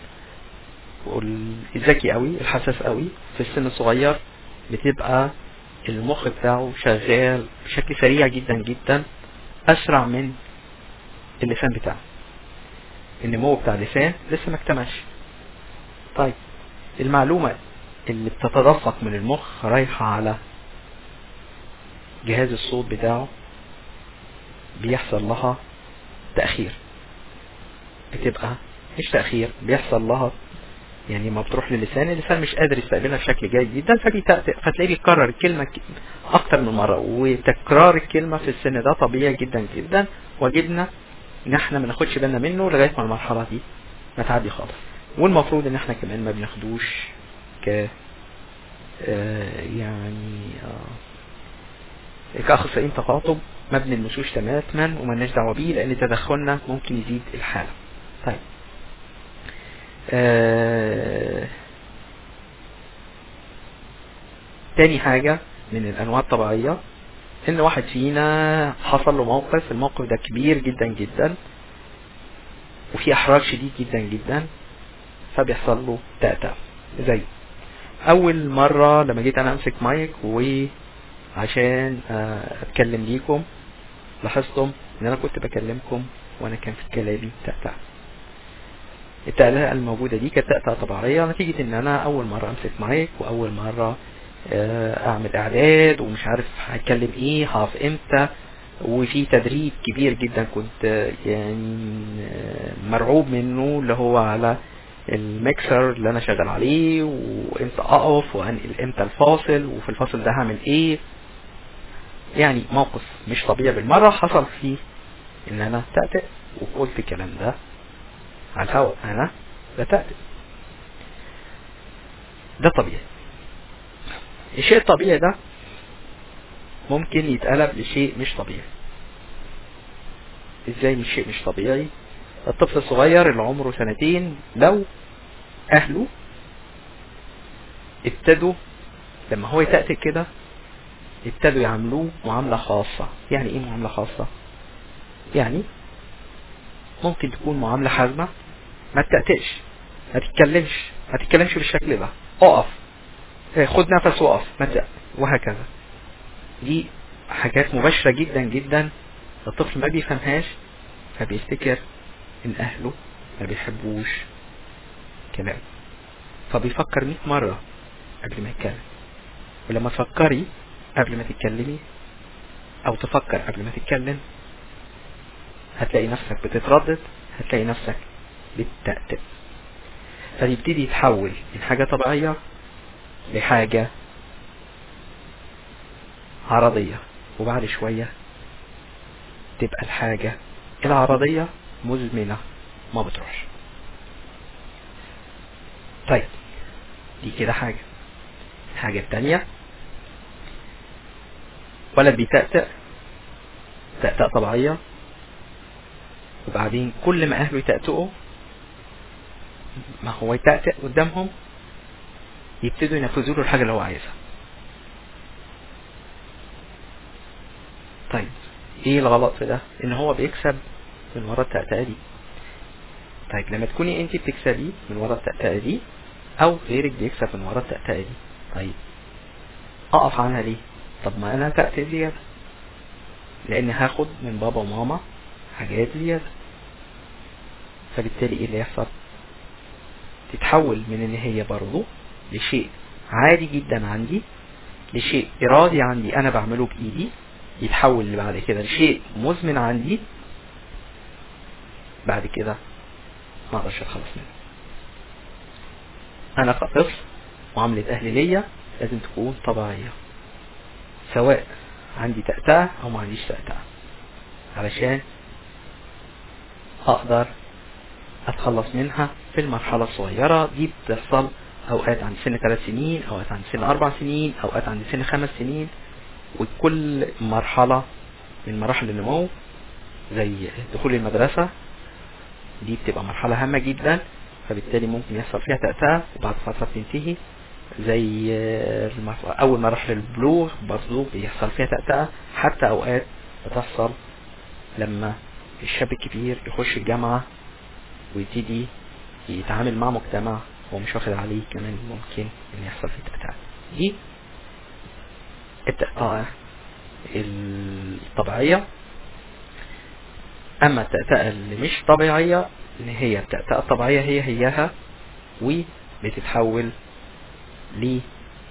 الذكي قوي الحساس قوي في السن الصغير بتبقى المخ بتاعه شغال بشكل سريع جدا جدا، اسرع من اللسان بتاعه. النمو بتاع اللسان لسه ما اكتملش. طيب المعلومة اللي بتتدفق من المخ رايحة على جهاز الصوت بتاعه بيحصل لها تأخير. بتبقى مش تأخير، بيحصل لها يعني ما بتروح للسان، اللسان مش قادر يستقبلها بشكل جيد جدا، فتلاقيه بيكرر الكلمة اكتر من مرة. وتكرار الكلمة في السن ده طبيعي جدا جدا، واجبنا ان احنا ما ناخدش بالنا منه لغاية ما المرحلة دي ما تعدي خالص. والمفروض ان احنا كمان ما بناخدوش كأخصائيين تخاطب، ما بنلمسوش تماما وما لناش دعوه بيه، لان تدخلنا ممكن يزيد الحالة. طيب تاني حاجة من الانواع الطبيعية، ان واحد فينا حصل له موقف، الموقف ده كبير جدا جدا وفي احراج شديد جدا جدا، فبيحصل له تأتأة. زي اول مرة لما جيت انا امسك مايك وعشان اتكلم ليكم، لاحظتم ان انا كنت بكلمكم وانا كان في كلامي تأتأة. التأتأة الموجودة دي كانت تأتأة طبيعية نتيجة ان انا اول مرة امسك مايك، واول مرة اعمل اعداد ومش عارف هتكلم ايه، هقف امتى، وفي تدريب كبير جدا كنت يعني مرعوب منه، اللي هو على الميكسر اللي انا شغال عليه، وامتى اقف وانقل امتى الفاصل، وفي الفاصل ده هعمل ايه. يعني موقف مش طبيعي بالمرة حصل فيه ان انا تأتأ وقلت الكلام ده على الهواء، انا بتأتأ. ده طبيعي. الشيء الطبيعي ده ممكن يتقلب لشيء مش طبيعي. ازاي مش شيء مش طبيعي؟ الطفل الصغير اللي عمره 2 سنين لو اهله ابتدوا لما هو يتأتئ كده ابتدوا يعملوه معاملة خاصة. يعني ايه معاملة خاصة؟ يعني ممكن تكون معاملة حازمة، ما تتأتئش، ما تتكلمش بالشكل ده، اقف، خد نفس وقف، وهكذا. دي حاجات مباشرة جدا جدا الطفل ما بيفهمهاش، فبيفتكر ان اهله ما بيحبوش كلامه، فبيفكر 100 مرة قبل ما يتكلم. ولما تفكري قبل ما تتكلمي او تفكر قبل ما تتكلم، هتلاقي نفسك بتتردد، هتلاقي نفسك بتتأتئ، فيبتدي يتحول من حاجة طبيعية لحاجة عرضية، وبعد شوية تبقى الحاجة العرضية مزمنة ما بتروحش. طيب دي كده الحاجة التانية، ولد بيتأتأ تأتأة طبيعية، وبعدين كل ما اهله يتأتئوا ما هو يتأتأ قدامهم، يبتدوا ينفذوا له الحاجة اللي هو عايزها. طيب ايه الغلط في ده؟ ان هو بيكسب من وراء التأتأة دي. طيب لما تكوني انت بتكسبي من وراء التأتأة دي، او غيرك بيكسب من وراء التأتأة دي، طيب اقف عنها ليه؟ طب ما انا تأتأ زيادة، لان هاخد من بابا وماما حاجات زيادة، فبالتالي ايه اللي يحصل؟ تتحول من ان هي برضو لشيء عادي جدا عندي، لشيء ارادي عندي انا بعمله بايدي، يتحول بعد كده لشيء مزمن عندي، بعد كده ما اقدرش اتخلص منه. انا كطفل معاملة اهلي ليا لازم تكون طبيعية، سواء عندي تأتأة او ما عنديش تأتأة، علشان اقدر اتخلص منها في المرحلة الصغيرة دي. بتحصل اوقات عند سن 3 سنين، اوقات عند سن 4 سنين، اوقات عند سن 5 سنين، وكل مرحلة من مراحل النمو زي دخول المدرسة دي بتبقى مرحلة هامة جدا، فبالتالي ممكن يحصل فيها تأتأة وبعد فترة بتنتهي. زي اول مراحل البلوغ برضو بيحصل فيها تأتأة، حتى اوقات بتحصل لما الشاب الكبير يخش الجامعة ويبتدي يتعامل مع مجتمع هو مش واخد عليه، كمان ممكن ان يحصل فيه تأتأة. دي التأتأة الطبيعية. اما التأتأة اللي مش طبيعية اللي هي التأتأة الطبيعية هيها وبتتحول ل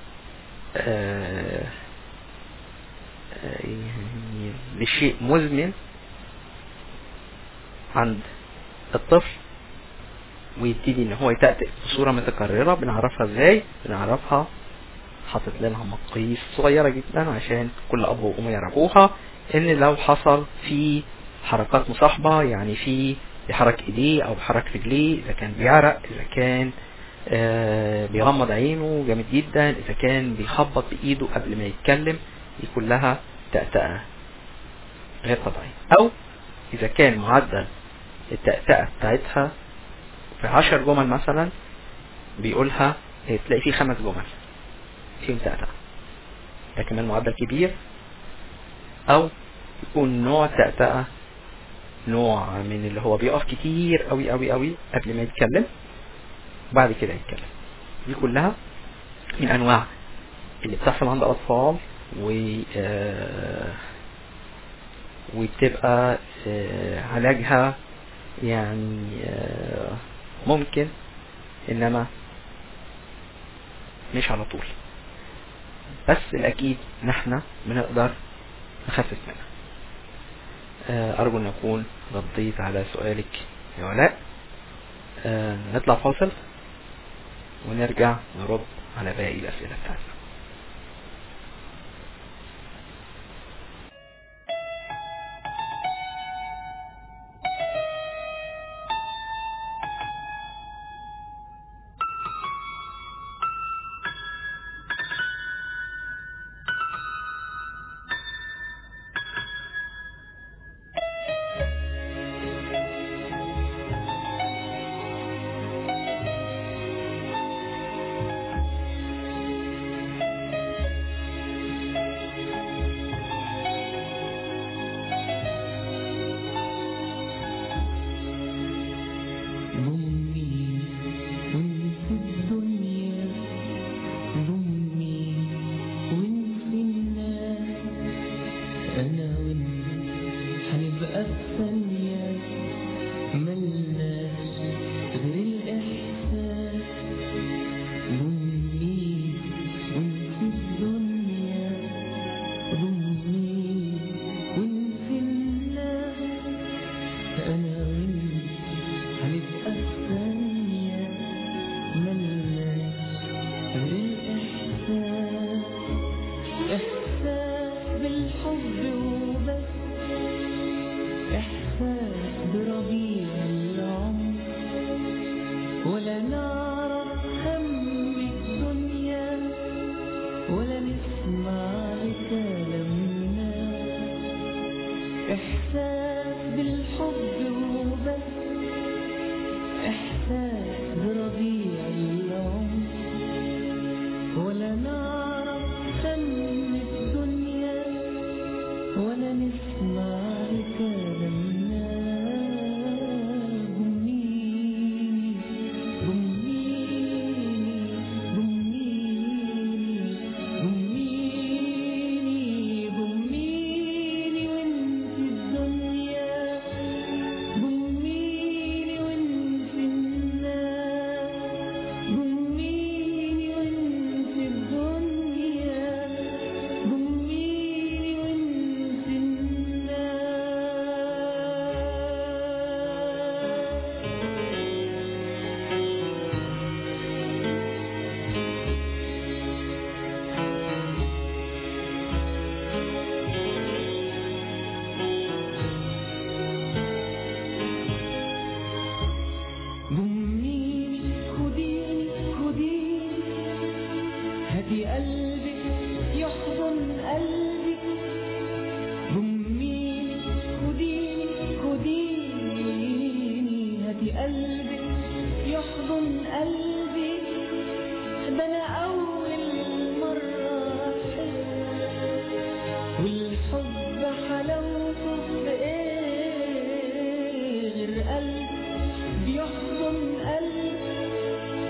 لشيء مزمن عند الطفل، ويبتدي ان هو يتأتئ بصورة متكررة. بنعرفها ازاي؟ بنعرفها حاطط لنا مقاييس صغيرة جدا عشان كل اب وام يعرفوها، ان لو حصل في حركات مصاحبة، يعني في بيحرك ايديه او بيحرك رجليه، اذا كان بيعرق، اذا كان بيغمض عينه جامد جدا، اذا كان بيخبط بايده قبل ما يتكلم، دي كلها تأتأة غير طبيعية. او اذا كان معدل التأتأة بتاعتها في 10 جمل مثلا، بيقولها تلاقي فيه 5 جمل فيهم تأتأة، ده كمان معدل كبير. او يكون نوع تأتأة نوع من اللي هو بيقف كتير قوي قوي قوي قبل ما يتكلم وبعد كده يتكلم. دي كلها من انواع اللي بتحصل عند اطفال وبتبقى علاجها يعني ممكن، انما مش على طول، بس الاكيد نحن بنقدر نخفف منها. ارجو ان اكون رديت على سؤالك يا ولاء. نطلع فاصل ونرجع نرد على باقي الاسئله بتاعتنا.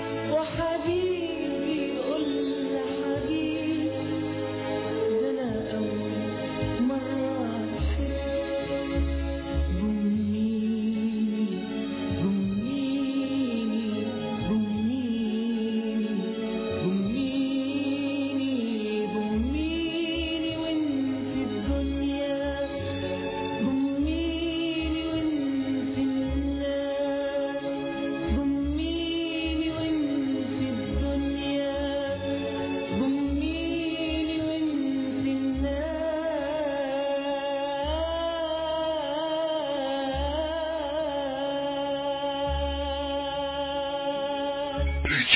وحبيبي قل حبيبي ده انا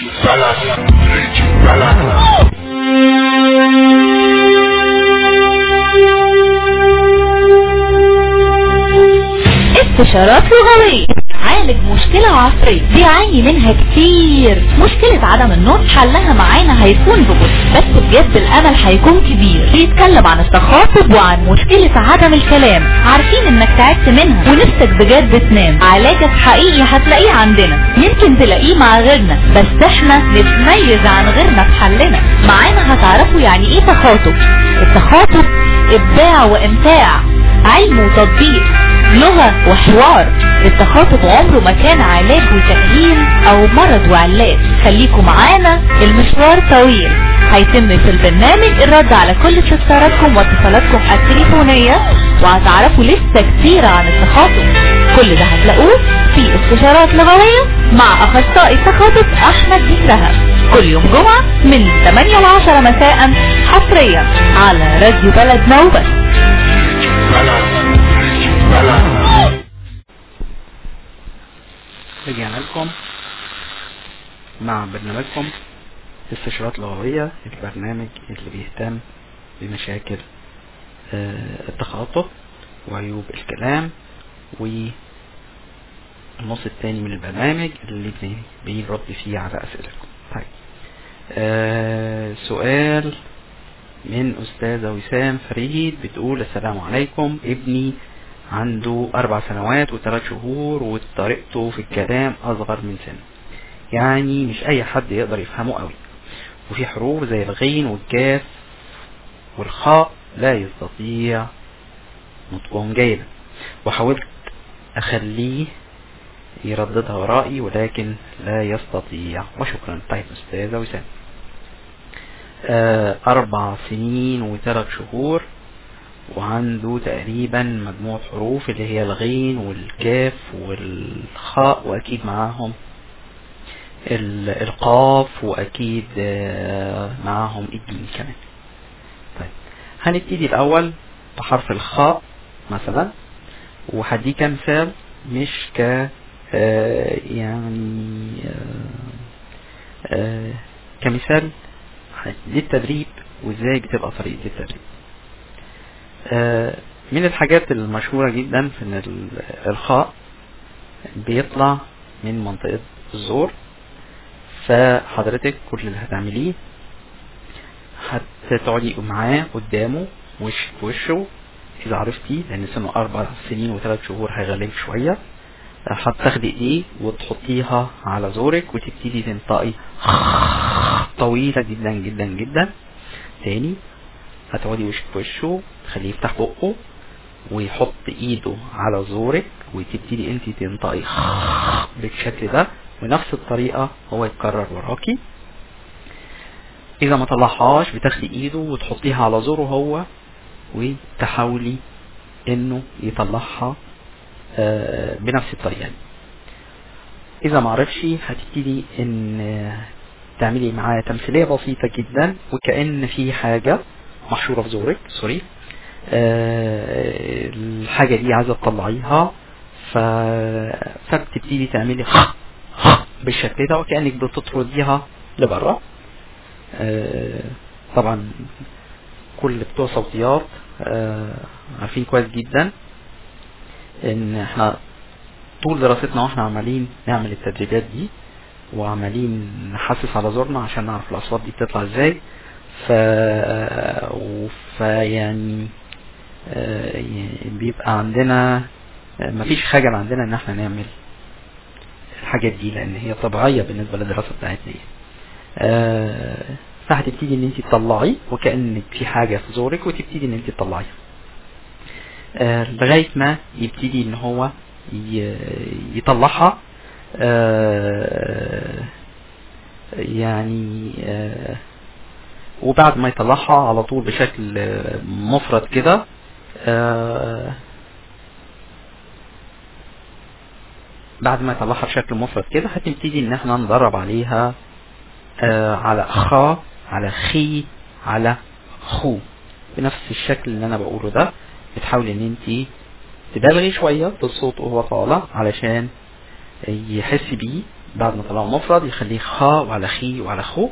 استشارات لغوية عالج مشكلة عصرية بيعاني منها كتير. مشكلة عدم النطق حلها معانا هيكون ببطء، بس بجد الامل هيكون كبير. بيتكلم عن التخاطب وعن مشكلة عدم الكلام. عارفين انك تعبت منها ونفسك بجد تنام. علاجك حقيقي هتلاقيه عندنا، يمكن تلاقيه مع غيرنا، بس احنا نتميز عن غيرنا في حلنا. معانا هتعرفوا يعني ايه تخاطب. التخاطب ابداع وامتاع، علم وتطبيق، لغة وحوار. التخاطب عمره ما كان علاج وتأهيل او مرض وعلاج. خليكم معانا، المشوار طويل. هيتم في البرنامج الرد على كل استفساراتكم واتصالاتكم التليفونية، وهتعرفوا لسه كتير عن التخاطب. كل ده هتلاقوه في استشارات لغوية مع اخصائي التخاطب احمد بكرهة، كل يوم جمعة من 8 ل 10 مساء، حصريا على راديو بلد نوبة. رجعنا لكم مع برنامجكم استشارات لغوية، البرنامج اللي بيهتم بمشاكل التخاطب وعيوب الكلام، والنص الثاني من البرنامج اللي بيرد فيه على أسئلتكم. طيب، سؤال من أستاذة وسام فريد بتقول: السلام عليكم، ابني عنده 4 سنوات و3 شهور وطريقته في الكلام أصغر من سنه، يعني مش أي حد يقدر يفهمه قوي، وفي حروف زي الغين والكاف والخاء لا يستطيع نطقهم جيدا، وحاولت أخليه يرددها ورائي ولكن لا يستطيع، وشكرا. طيب أستاذة وسام، 4 سنين و3 شهور وعنده تقريبا مجموعة حروف اللي هي الغين والكاف والخاء، واكيد معاهم القاف، واكيد معاهم الجيم كمان. طيب، هنبتدي الاول بحرف الخاء مثلا، وهديك مثال مش ك يعني كمثال للتدريب وازاي بتبقى طريقة التدريب. من الحاجات المشهورة جدا في ان الخاء بيطلع من منطقة الزور، فحضرتك كل اللي هتعمليه هتقعدي معاه قدامه وش في وشه، اذا عرفتي لان سنه 4 سنين و3 شهور هيغلب شوية، هتاخدي ايديه وتحطيها على زورك وتبتدي تنطقي طويلة جدا جدا جدا. تاني هتقعدي وش في وشه، تخليه يفتح بقه ويحط ايده على زورك وتبتدي انت تنطقي بالشكل ده، ونفس الطريقة هو يتكرر وراكي. اذا ما طلعهاش بتاخدي ايده وتحطيها على زوره هو وتحاولي انه يطلعها بنفس الطريقة. اذا ما عرفش هتبتدي ان تعملي معاه تمثيلية بسيطة جدا، وكأن في حاجة محشورة في زورك، سوري، الحاجة دي عايزة تطلعيها، فبتبتدي تعملي بالشكل ده وكأنك بتطرديها لبرا. طبعا كل بتوع صوتيات عارفين كويس جدا ان احنا طول دراستنا واحنا عمالين نعمل التدريبات دي وعمالين نحسس على زورنا عشان نعرف الاصوات دي بتطلع ازاي. يعني بيبقى عندنا مفيش خجل عندنا ان احنا نعمل الحاجات دي لان هي طبيعية بالنسبة للدراسة بتاعتنا. فهتبتدي ان انت تطلعي وكأنك في حاجة في زورك وتبتدي ان انت تطلعيها لغاية ما يبتدي ان هو يطلعها يعني وبعد ما يطلعها على طول بشكل مفرد كده بعد ما يطلعها بشكل مفرد كده هتبتدي ان احنا ندرب عليها على خا، على خي، على خو بنفس الشكل اللي انا بقوله ده. بتحاول ان انت تبالغي شوية بالصوت وهو طالع علشان يحس بيه بعد ما طلعه مفرد يخليه خا وعلى خي وعلى خو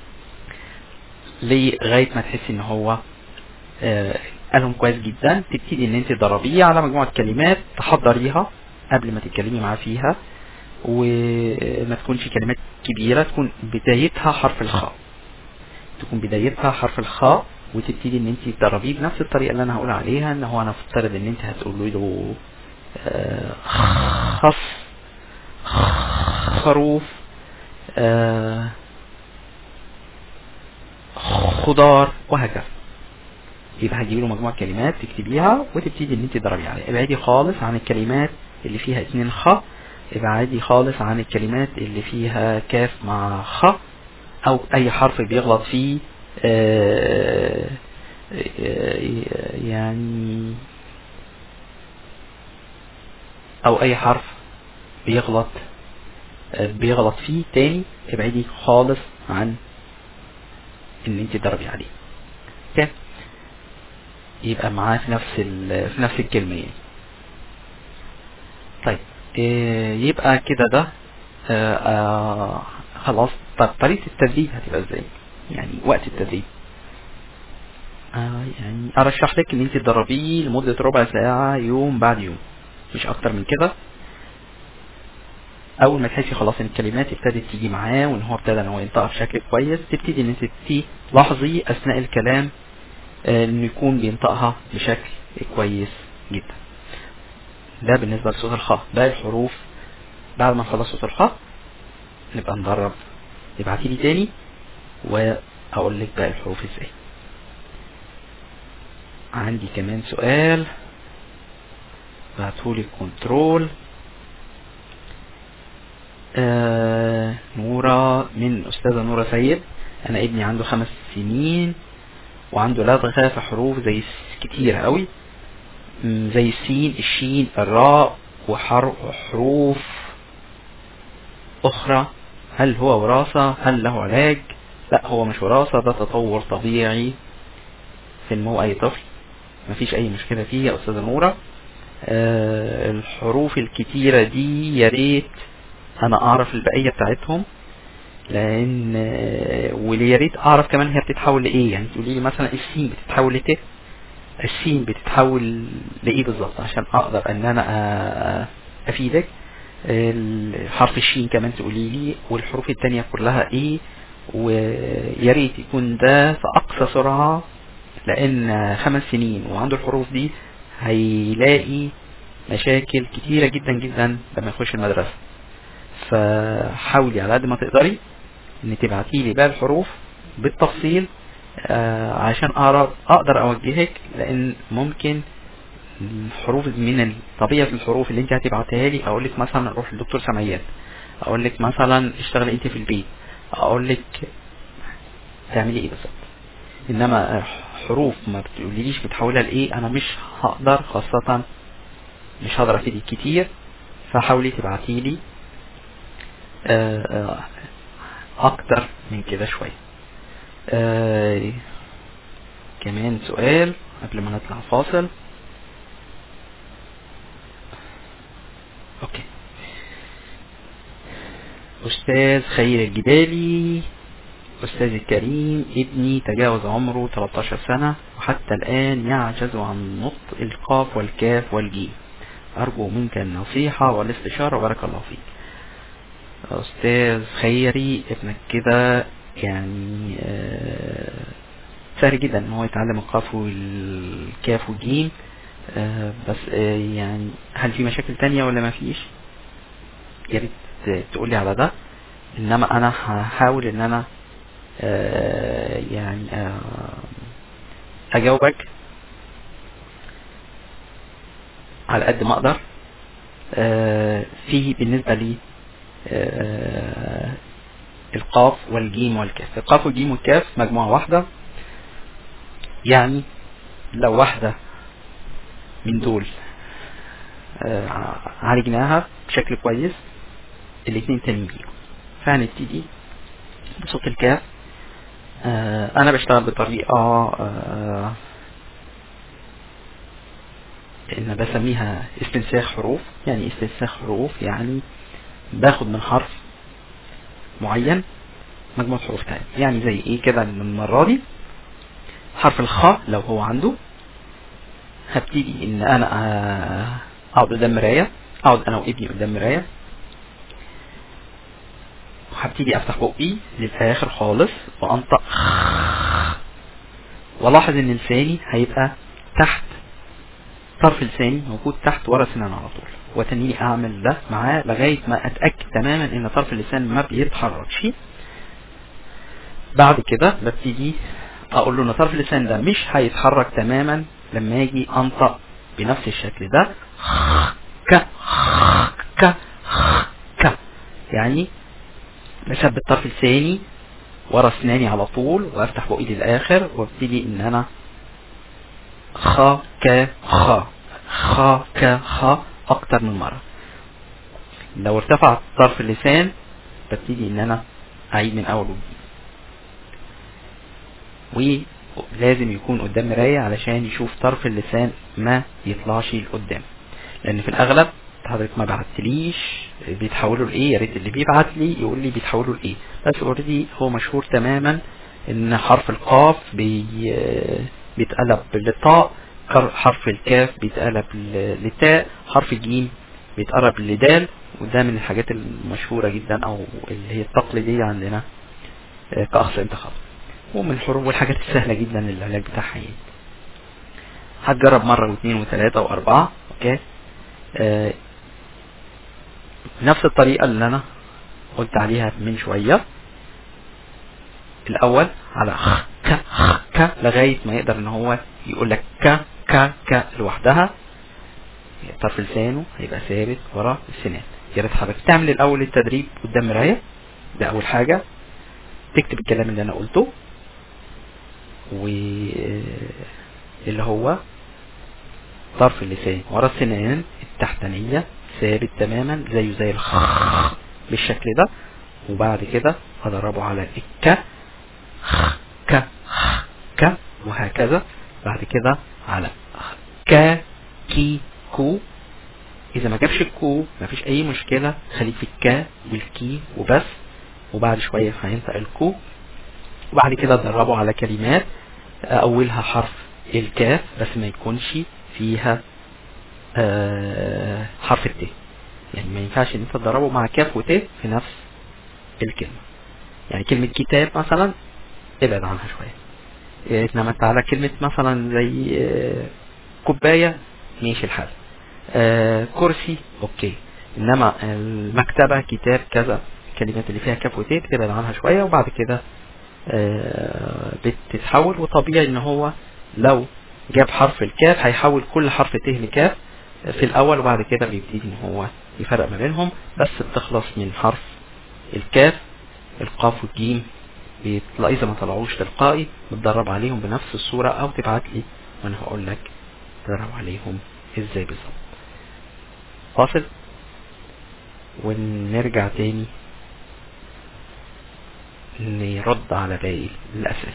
لغاية ما تحسي ان هو قالهم كويس جدا. تبتدي ان انت تدربيه على مجموعة كلمات تحضريها قبل ما تتكلمي معاه فيها، وما تكونش كلمات كبيرة، تكون بدايتها حرف الخاء، وتبتدي ان انت تدربيه بنفس الطريقة اللي انا هقول عليها. ان هو انا افترض ان انت هتقولوا له خروف، خضار، وهكذا. يبقى هتجيبي له مجموعة كلمات تكتبيها وتبتدي ان انت تدربي عليها. ابعدي خالص عن الكلمات اللي فيها 2 خ، ابعدي خالص عن الكلمات اللي فيها كاف مع خ، او اي حرف بيغلط فيه يعني، او اي حرف بيغلط فيه تاني. ابعدي خالص عن ان انت تدربي عليه. اوكي، يبقى معاه في نفس الكلمة يعني. طيب يبقى كده ده خلاص. طب طريقة التدريب هتبقى ازاي؟ يعني وقت التدريب يعني ارشح لك ان انت تدربيه لمدة ربع ساعة يوم بعد يوم، مش اكتر من كده. اول ما تحسي خلاص ان الكلمات ابتدت تيجي معاه وان هو ابتدى ان هو ينطقها بشكل كويس، تبتدي ان انت تلاحظي اثناء الكلام انه يكون بينطقها بشكل كويس جدا. ده بالنسبة لصوت الخاء. باقي الحروف بعد ما نخلص صوت الخاء نبقى ندرب. ابعتيلي تاني واقول لك باقي الحروف ازاي. عندي كمان سؤال بعتهولي كنترول. نورة، من أستاذة نورة سيد. أنا ابني عنده 5 سنين وعنده لدغة في حروف زي كتير قوي، زي السين، الشين، الراء، وحروف أخرى. هل هو وراثة؟ هل له علاج؟ لا، هو مش وراثة، ده تطور طبيعي في نمو أي طفل، مفيش أي مشكلة فيه يا أستاذة نورة. الحروف الكتيرة دي يا ريت أنا أعرف البقية بتاعتهم، لأن ويا ريت أعرف كمان هي بتتحول لإيه. يعني تقولي لي مثلا السين بتتحول لت، السين بتتحول لإيه بالظبط عشان أقدر أن أنا أفيدك. حرف الشين كمان تقولي لي، والحروف التانية كلها إيه. ويا ريت يكون ده في أقصى سرعة، لأن 5 سنين وعنده الحروف دي هيلاقي مشاكل كتيرة جدا جدا لما يخش المدرسة. فحاولي على قد ما تقدري ان تبعتي لي بقى الحروف بالتفصيل عشان اقدر اوجهك، لان ممكن الحروف من طبيعة الحروف اللي انت هتبعتها لي اقول لك مثلا روح للدكتور سمعيات، اقول لك مثلا اشتغلي انت في البيت، اقول لك تعملي ايه بالظبط. انما حروف ما بتقوليليش بتحولها لايه، انا مش هقدر، خاصة مش هقدر افيدك كتير. فحاولي تبعتي لي اكتر من كده شوية. كمان سؤال قبل ما نطلع فاصل. اوكي، استاذ خير الجبالي. استاذ الكريم، ابني تجاوز عمره 13 سنة وحتى الان يعجز عن نطق القاف والكاف والجيم. ارجو منك النصيحة والاستشارة، بارك الله فيك. استاذ خيري، ابنك كده يعني سهل جدا ان هو يتعلم القاف والكاف والجيم، بس يعني هل في مشاكل تانية ولا ما فيش؟ يا ريت تقولي على ده. انما انا هحاول ان انا يعني اجاوبك على قد ما اقدر. فيه بالنسبة لي القاف والجيم والكاف. القاف والجيم والكاف مجموعة واحدة، يعني لو واحدة من دول عالجناها بشكل كويس الاثنين تانيين بيهم. فهنبتدي بصوت الكاف. انا بشتغل بطريقة ان بسميها استنساخ حروف. يعني استنساخ حروف يعني باخد من حرف معين مجموعة حروف تانية. يعني زي ايه كده؟ المرة دي حرف الخاء لو هو عنده هبتدي ان انا اقعد قدام مراية، اقعد انا وابني قدام مراية، وهبتدي افتح بقي للاخر خالص وانطق، والاحظ ان لساني هيبقى تحت، طرف لساني موجود تحت ورا سنان على طول، وتنيني اعمل ده معاه لغاية ما اتأكد تماما ان طرف اللسان ما بيتحركش. بعد كده ببتدي اقول له ان طرف اللسان ده مش هيتحرك تماما لما اجي انطق بنفس الشكل ده ك ك ك، يعني بثبت طرف لساني ورا اسناني على طول وافتح بقي للاخر وابتدي ان انا خ ك خ خ ك خ اكتر من مرة. لو ارتفع طرف اللسان ببتدي ان انا اعيد من اول وجديد، ولازم يكون قدام مراية علشان يشوف طرف اللسان ما يطلعش لقدام، لان في الاغلب حضرتك ما بعتليش بيتحولوا لايه. يا ريت اللي بيبعت لي يقول لي بيتحولوا لايه، بس اوريدي هو مشهور تماما ان حرف القاف بيتقلب للطاء، حرف الكاف بيتقلب للتاء، حرف الجيم بيتقلب لدال، وده من الحاجات المشهورة جدا او اللي هي التقليدية عندنا كأخصائي انتخاب، ومن الحروف والحاجات السهلة جدا اللي العلاج بتاعها يعني. هتجرب مرة واثنين وثلاثة واربعة. اوكي، نفس الطريقة اللي انا قلت عليها من شوية. الاول على خ ك خ ك لغاية ما يقدر ان هو يقول لك ك ك ك لوحدها، طرف لسانه هيبقى ثابت ورا السنان. يا ريت حضرتك تعمل الاول التدريب قدام مراية، ده اول حاجة، تكتب الكلام اللي انا قلته، واللي هو طرف اللسان ورا السنان التحتانية ثابت تماما زيه زي الخ بالشكل ده، وبعد كده هضربه على الك خ ك خ ك وهكذا. بعد كده على ك كي كو، اذا ما جابش الكو مفيش اي مشكلة، خليك في الك والكي وبس، وبعد شوية هينطق الكو. وبعد كده ادربه على كلمات اولها حرف الكاف بس ما يكونش فيها حرف الت، يعني ما ينفعش ان انت تدربه مع كاف وت في نفس الكلمة. يعني كلمة كتاب مثلا ابعد عنها شوية، انما انت على كلمة مثلا زي كوباية ماشي الحال، كرسي اوكي، انما المكتبة كتاب كذا الكلمات اللي فيها كاف وت ابعد عنها شوية. وبعد كده بتتحول، وطبيعي ان هو لو جاب حرف الكاف هيحول كل حرف ت لكاف في الاول، وبعد كده بيبتدي ان هو يفرق ما بينهم. بس بتخلص من حرف الكاف، القاف والجيم بتلاقي اذا ما طلعوش تلقائي بتدرب عليهم بنفس الصورة، او تبعت لي وانا هقول لك تدرب عليهم ازاي بالظبط. فاصل ونرجع تاني نرد على باقي الأسئلة.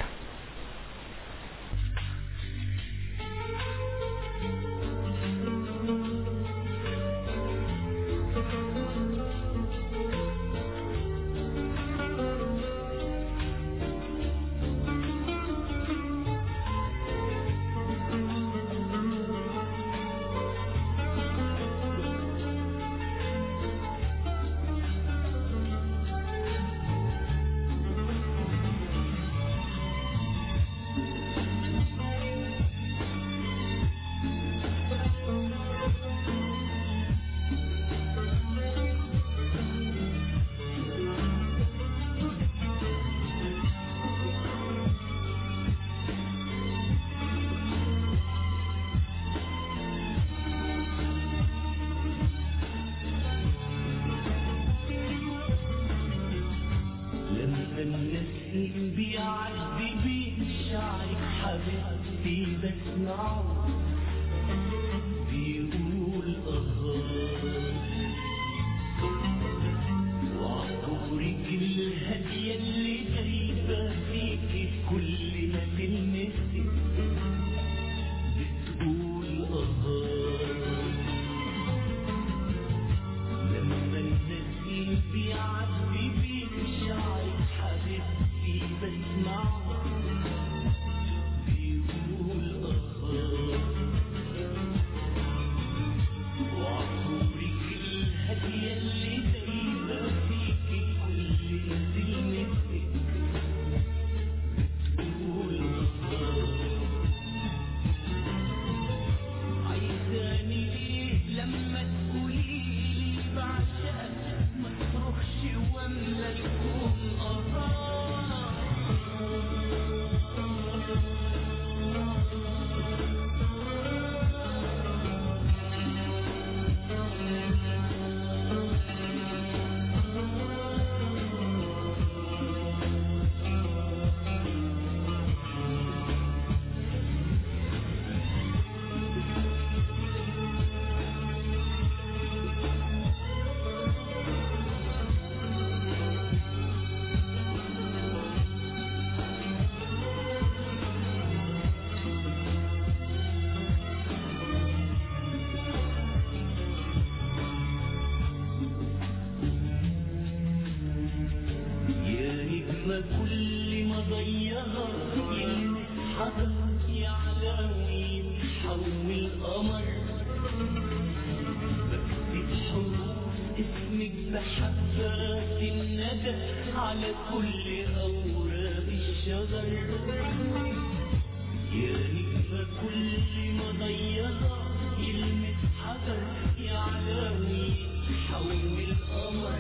حجر يعلوي حول قمر بكتب حروف اسمك بحبات الندى على كل أوراق الشجر يا نجمة كل ما ضيعها يلمس حجر يعلوي حول القمر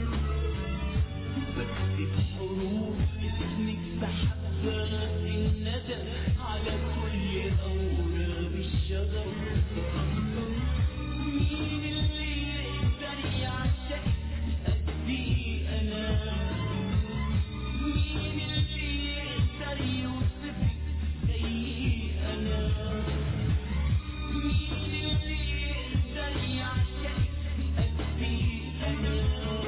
بكتب حروف اسمك بحبات الندى على كل أوراق الشجر مين اللي يقدر يعشق قدي أنا مين اللي يقدر يوصفك زي أنا مين اللي يقدر يعشق قدي أنا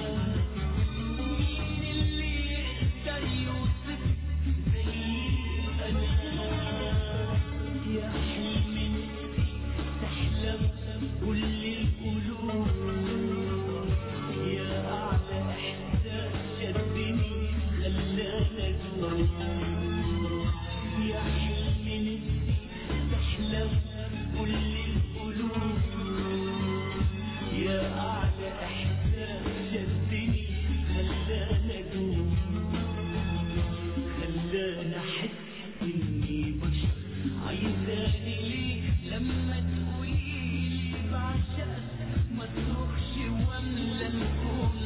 مين اللي يقدر يوصفك زي أنا يا حلم تحلم كل القلوب يا أعلى إحساس شدني خلاني أدوم يا حلم تحلم كل القلوب يا أعلى إحساس شدني خلاني أدوم خلاني أحس إني بشر عايزاني ليه لما تقوليلي بعشقك ما تروحش واملى الكون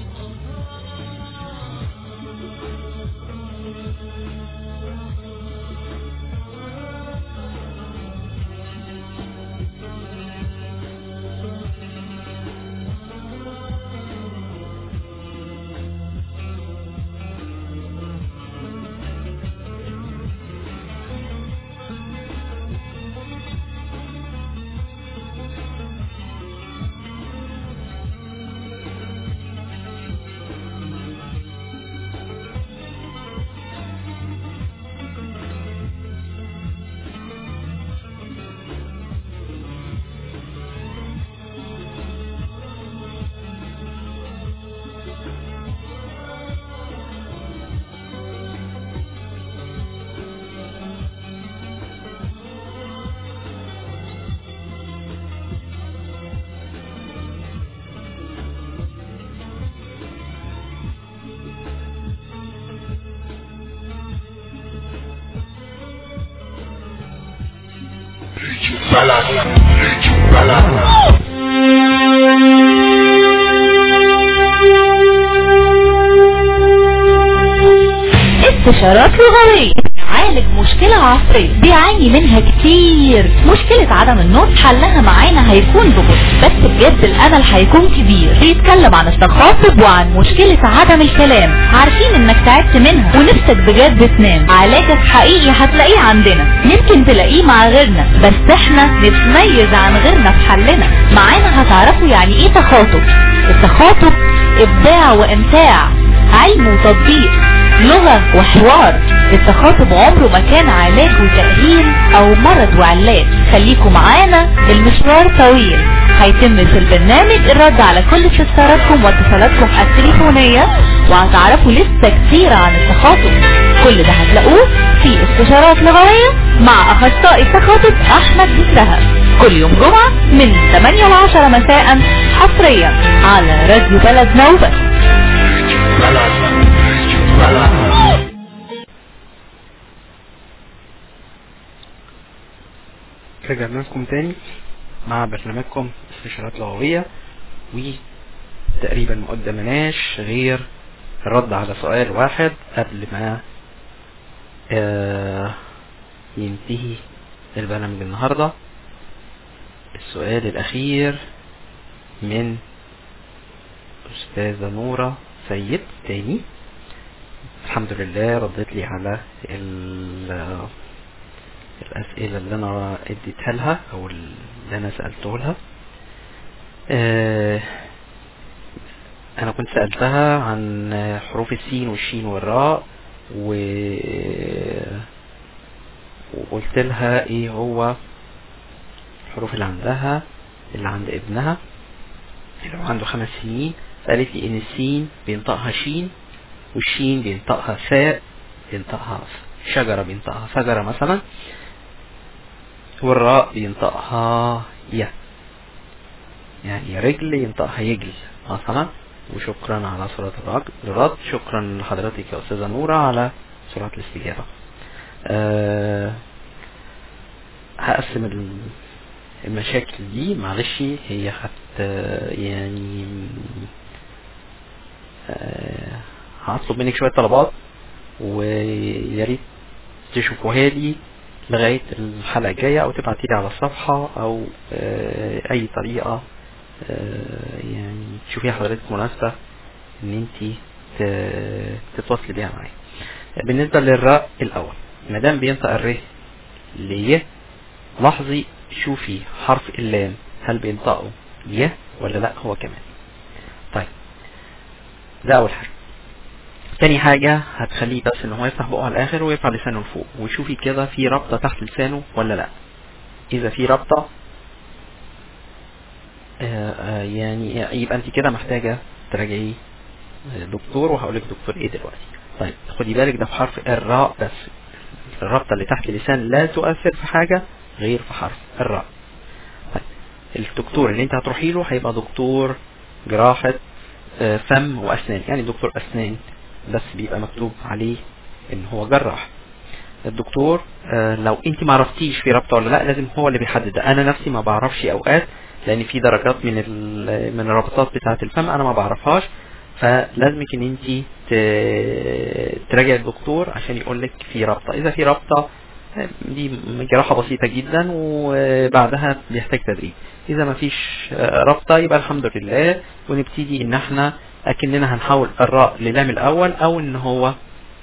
استشارات لغوية عالج مشكلة عصرية بيعاني منها كتير. مشكلة عدم النطق حلها معانا هيكون ببطء، بس بجد الامل هيكون كبير. بيتكلم عن التخاطب وعن مشكلة عدم الكلام. عارفين انك تعبت منها ونفسك بجد تنام. علاجك حقيقي هتلاقيه عندنا، يمكن تلاقيه مع غيرنا، بس احنا نتميز عن غيرنا في حلنا. معانا هتعرفوا يعني ايه تخاطب. التخاطب ابداع وامتاع، علم وتطبيق، لغة وحوار. التخاطب عمره ما كان علاج وتأهيل او مرض وعلاج. خليكوا معانا، المشوار طويل. هيتم في البرنامج الرد على كل استفساراتكم واتصالاتكم التليفونية، وهتعرفوا لسه كتير عن التخاطب. كل ده هتلاقوه في استشارات لغوية مع اخصائي التخاطب احمد بسرها، كل يوم جمعة من 8 ل 10 مساء، حصريا على راديو بلد نوبة. رجعنا لكم تاني مع برنامجكم استشارات لغوية، وتقريبا ما قدمناش غير الرد على سؤال واحد قبل ما ينتهي البرنامج النهاردة. السؤال الأخير من أستاذة نورة سيد تاني. الحمد لله ردت لي على الأسئلة اللي أنا اديتها لها أو اللي أنا سألته لها. أنا كنت سألتها عن حروف السين والشين والراء، وقلت لها إيه هو الحروف اللي عندها، اللي عند ابنها اللي هو عنده 5 سنين. قالت لي إن السين بينطقها شين، والشين بينطقها فاء، بينطقها شجرة بينطقها شجرة مثلا، والراء بينطقها ي، يعني رجل ينطقها يجل مثلا. وشكرا على سرعة الرد. شكرا لحضرتك يا أستاذة نورة على سرعة الاستجابة. هقسم المشاكل دي، معلش هي يعني هطلب منك شوية طلبات، وياريت تشوفوها لي لغاية الحلقة الجاية، او تبعتيلي على الصفحة، او اي طريقة يعني تشوفيها حضرتك مناسبة ان انت تتواصلي بيها معايا. بالنسبة للراء الاول، مادام بينطق الر ليه، لاحظي شوفي حرف اللام هل بينطقه ي ولا لا هو كمان. طيب ده اول حاجة. تاني حاجة هتخليه بس ان هو يفتح بقه على الاخر ويرفع لسانه لفوق، وشوفي كده في رابطة تحت لسانه ولا لا. اذا في رابطة يعني يبقى انت كده محتاجة تراجعي دكتور، وهقولك دكتور ايه دلوقتي. طيب خدي بالك ده في حرف الراء بس، الرابطة اللي تحت اللسان لا تؤثر في حاجة غير في حرف الراء. طيب الدكتور اللي انت هتروحي له هيبقى دكتور جراحة فم واسنان، يعني دكتور اسنان بس بيبقى مكتوب عليه ان هو جراح. الدكتور لو انت ما عرفتيش في رابطة ولا لا لازم هو اللي بيحدد. انا نفسي ما بعرفش اوقات، لان في درجات من الرابطات بتاعة الفم انا ما بعرفهاش، فلازمك ان انت تراجع الدكتور عشان يقولك في رابطة. اذا في رابطة دي جراحة بسيطة جدا وبعدها بيحتاج تدريب. اذا ما فيش رابطة يبقى الحمد لله، ونبتدي ان احنا اكننا هنحول الراء للام الاول، او ان هو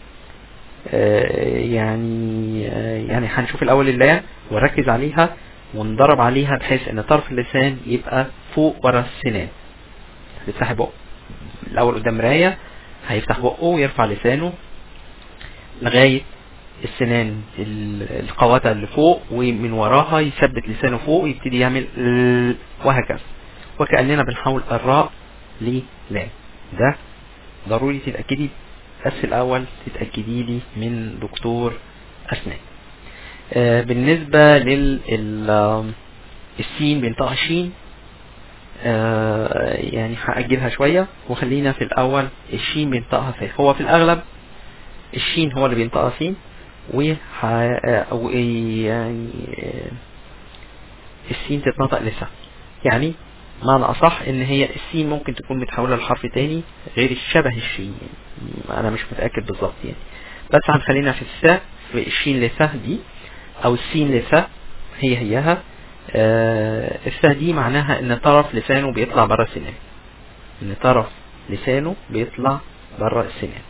يعني هنشوف الاول اللام ونركز عليها ونضرب عليها بحيث ان طرف اللسان يبقى فوق ورا السنان. هتفتحي بقه الاول قدام مراية، هيفتح بقه ويرفع لسانه لغاية السنان القواتة اللي فوق، ومن وراها يثبت لسانه فوق ويبتدي يعمل وهكذا، وكأننا بنحول الراء للام. ده ضروري تتأكدي، بس الأول تتأكدي لي من دكتور أسنان. بالنسبة السين بينطقها شين، يعني هأجلها شوية وخلينا في الأول الشين بينطقها فيه. هو في الأغلب الشين هو اللي بينطقها سين، يعني السين تتنطق لسه، يعني معنى أصح إن هي السين ممكن تكون متحولة لحرف تاني غير الشبه الشين، يعني أنا مش متأكد بالظبط يعني، بس هنخلينا في الساء، في الشين لسه دي أو السين لسه هيها. الساء دي معناها إن طرف لسانه بيطلع برا السنان، إن طرف لسانه بيطلع برا السنان.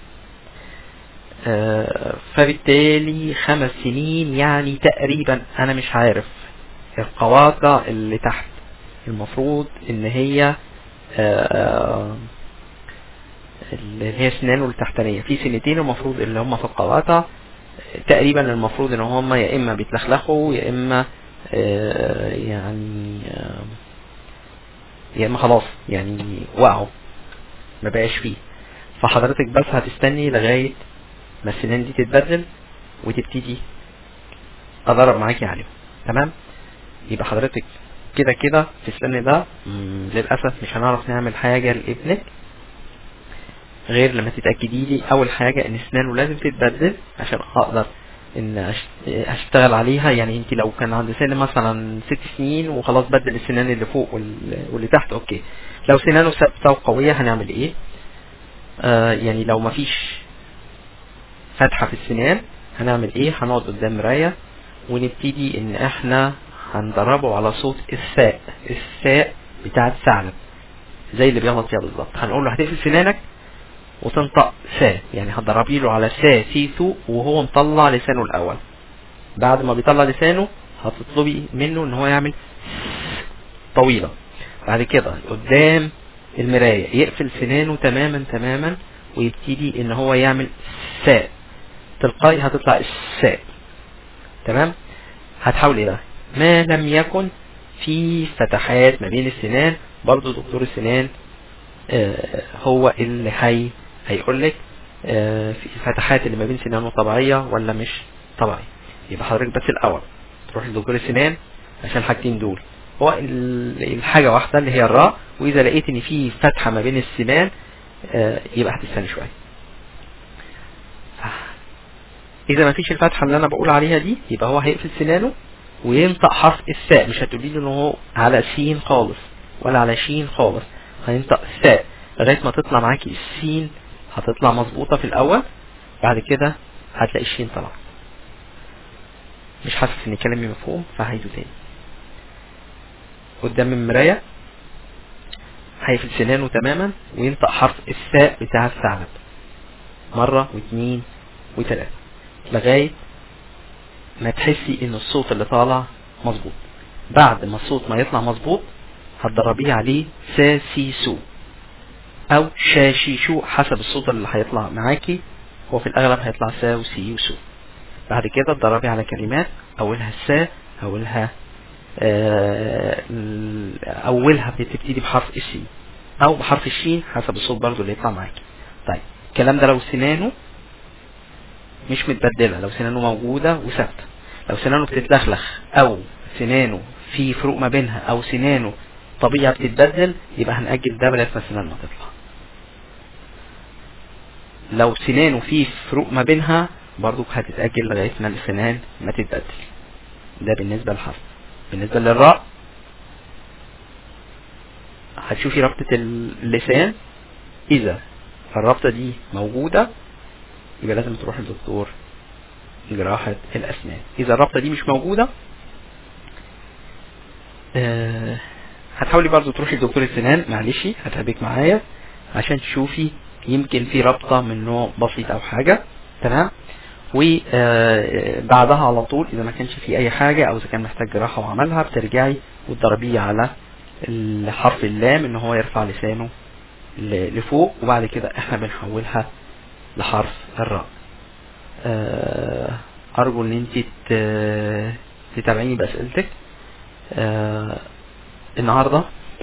فبالتالي 5 سنين يعني تقريبا، أنا مش عارف القواطع اللي تحت المفروض ان هي اللي هي سنانه التحتانية في سنتين، المفروض اللي هم في القواطع تقريبا المفروض ان هم يا اما بيتلخلخوا يا اما يعني يا اما خلاص يعني وقعوا ما بقاش فيه. فحضرتك بس هتستني لغاية ما السنان دي تتبدل وتبتدي اضرب معاكي عليهم. تمام؟ يبقى حضرتك كده كده في السن ده للأسف مش هنعرف نعمل حاجة لابنك غير لما تتأكدي لي أول حاجة ان اسنانه لازم تتبدل عشان اقدر ان اشتغل عليها. يعني انت لو كان عند سن مثلا 6 سنين وخلاص بدل السنان اللي فوق واللي تحت اوكي. لو سنانه ثابتة وقوية هنعمل ايه؟ يعني لو مفيش فتحة في السنان هنعمل ايه؟ هنقعد قدام مراية ونبتدي ان احنا هندربه على صوت الساء بتاعت ثعلب زي اللي بيغلط فيها بالظبط. هنقول له هتقفل سنانك وتنطق ساء، يعني هتدربي له على ساء سيثو وهو مطلع لسانه الاول. بعد ما بيطلع لسانه هتطلبي منه ان هو يعمل طويلة. بعد كده قدام المراية يقفل سنانه تماما ويبتدي ان هو يعمل ساء تلقائي، هتطلع الساء. تمام؟ هتحاول بقى ما لم يكن في فتحات ما بين السنان، برضو دكتور السنان هو اللي هيقولك في الفتحات اللي ما بين سنانه طبيعية ولا مش طبيعية. يبقى حضرتك بس الاول تروح لدكتور السنان عشان الحاجتين دول، هو الحاجة واحدة اللي هي الراء، واذا لقيت ان في فتحة ما بين السنان يبقى هتستنى شوية. اذا ما فيش الفتحة اللي انا بقول عليها دي يبقى هو هيقفل سنانه وينطق حرف الساء. مش هتقولي له ان هو على سين خالص ولا على شين خالص، هينطق الساء لغاية ما تطلع معاكي السين. هتطلع مظبوطة في الاول، بعد كده هتلاقي الشين طلع. مش حاسس ان كلامي مفهوم فهيدو تاني. قدام المراية هيقفل سنانه تماما وينطق حرف الساء بتاع الثعلب مرة واثنين وثلاثة لغاية ما تحسي ان الصوت اللي طالع مظبوط. بعد ما الصوت ما يطلع مظبوط هتدربيه عليه سا سي سو او شا شي شو حسب الصوت اللي هيطلع معاكي. هو في الاغلب هيطلع سا وسي وسو. بعد كده تدربي على كلمات اولها السا، اولها بتبتدي بحرف السي او بحرف الشين حسب الصوت برضو اللي يطلع معاكي. طيب الكلام ده لو سنانه مش متبدلة، لو سنانه موجودة وثابتة. لو سنانه بتتلخلخ او سنانه في فروق ما بينها او سنانه طبيعة بتتبدل يبقى هنأجل ده لغاية ما السنان ما تطلع. لو سنانه في فروق ما بينها برضو هتتأجل لغاية ما السنان ما تتبدل. ده بالنسبة للحرف. بالنسبة للراء هتشوفي ربطة اللسان، اذا الربطة دي موجودة يبقى لازم تروح للدكتور جراحة الاسنان. اذا الربطة دي مش موجودة هتحاولي برضو تروحي لدكتور السنان، معلش هتعبك معايا عشان تشوفي يمكن في ربطة من نوع بسيط او حاجة. تمام. وبعدها على طول اذا ما كانش في اي حاجة او اذا كان محتاج جراحة وعملها بترجعي وتدربيه على الحرف اللام ان هو يرفع لسانه لفوق، وبعد كده احنا بنحولها لحرف الراء. ارجو ان انت تتابعيني باسئلتك. النهاردة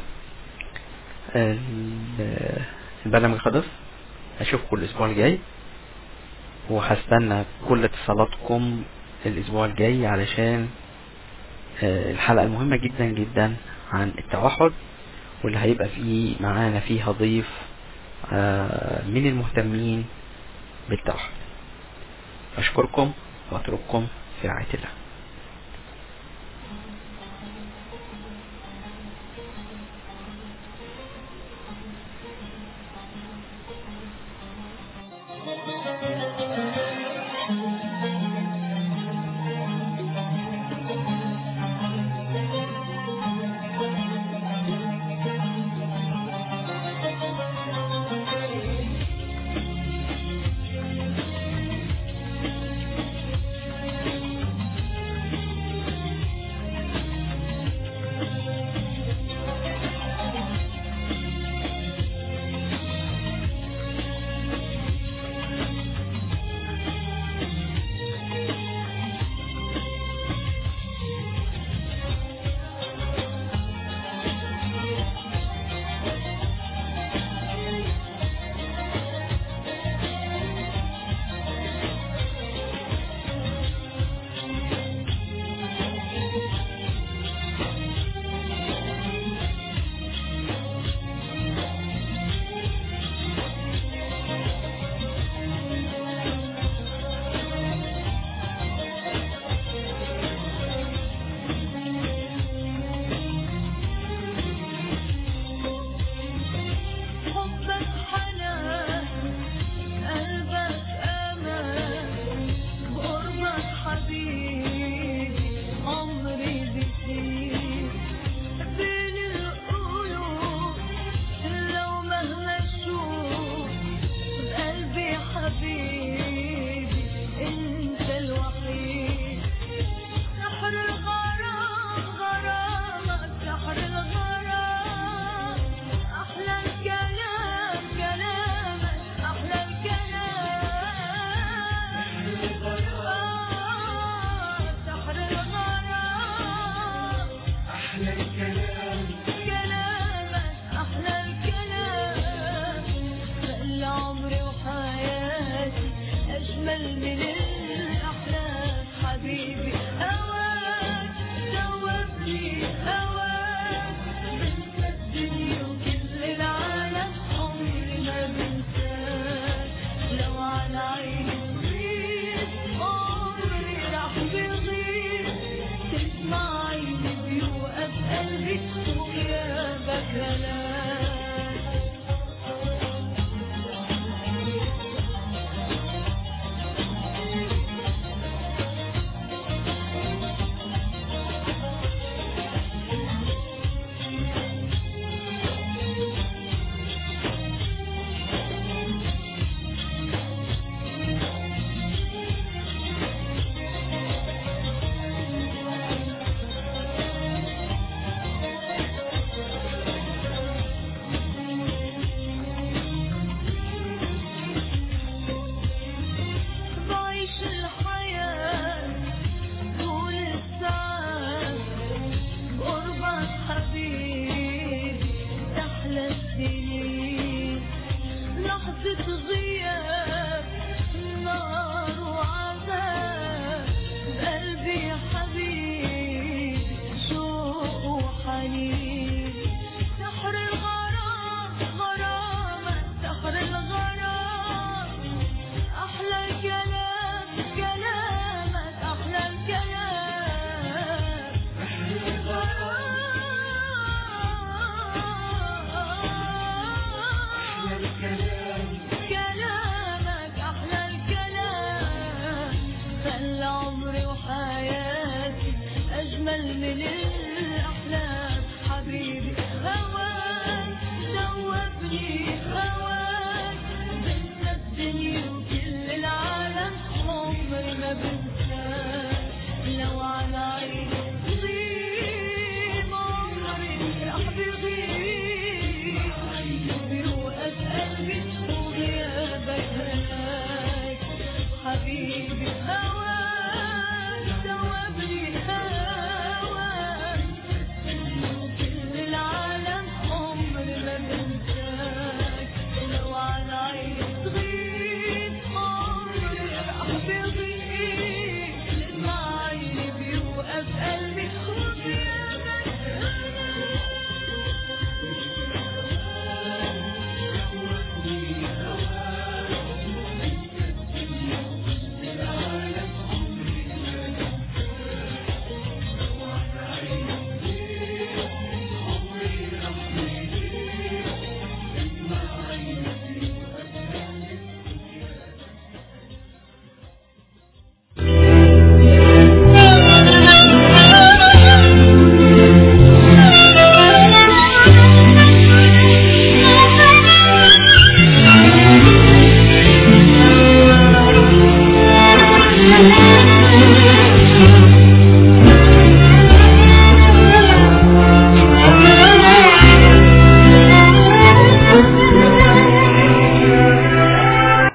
البرنامج خلص، اشوفكم الاسبوع الجاي وهستنى كل اتصالاتكم الاسبوع الجاي علشان الحلقة المهمة جدا جدا عن التوحد، واللي هيبقى فيه معانا فيها ضيف من المهتمين بالتوحد. اشكركم واترككم في رعاية الله.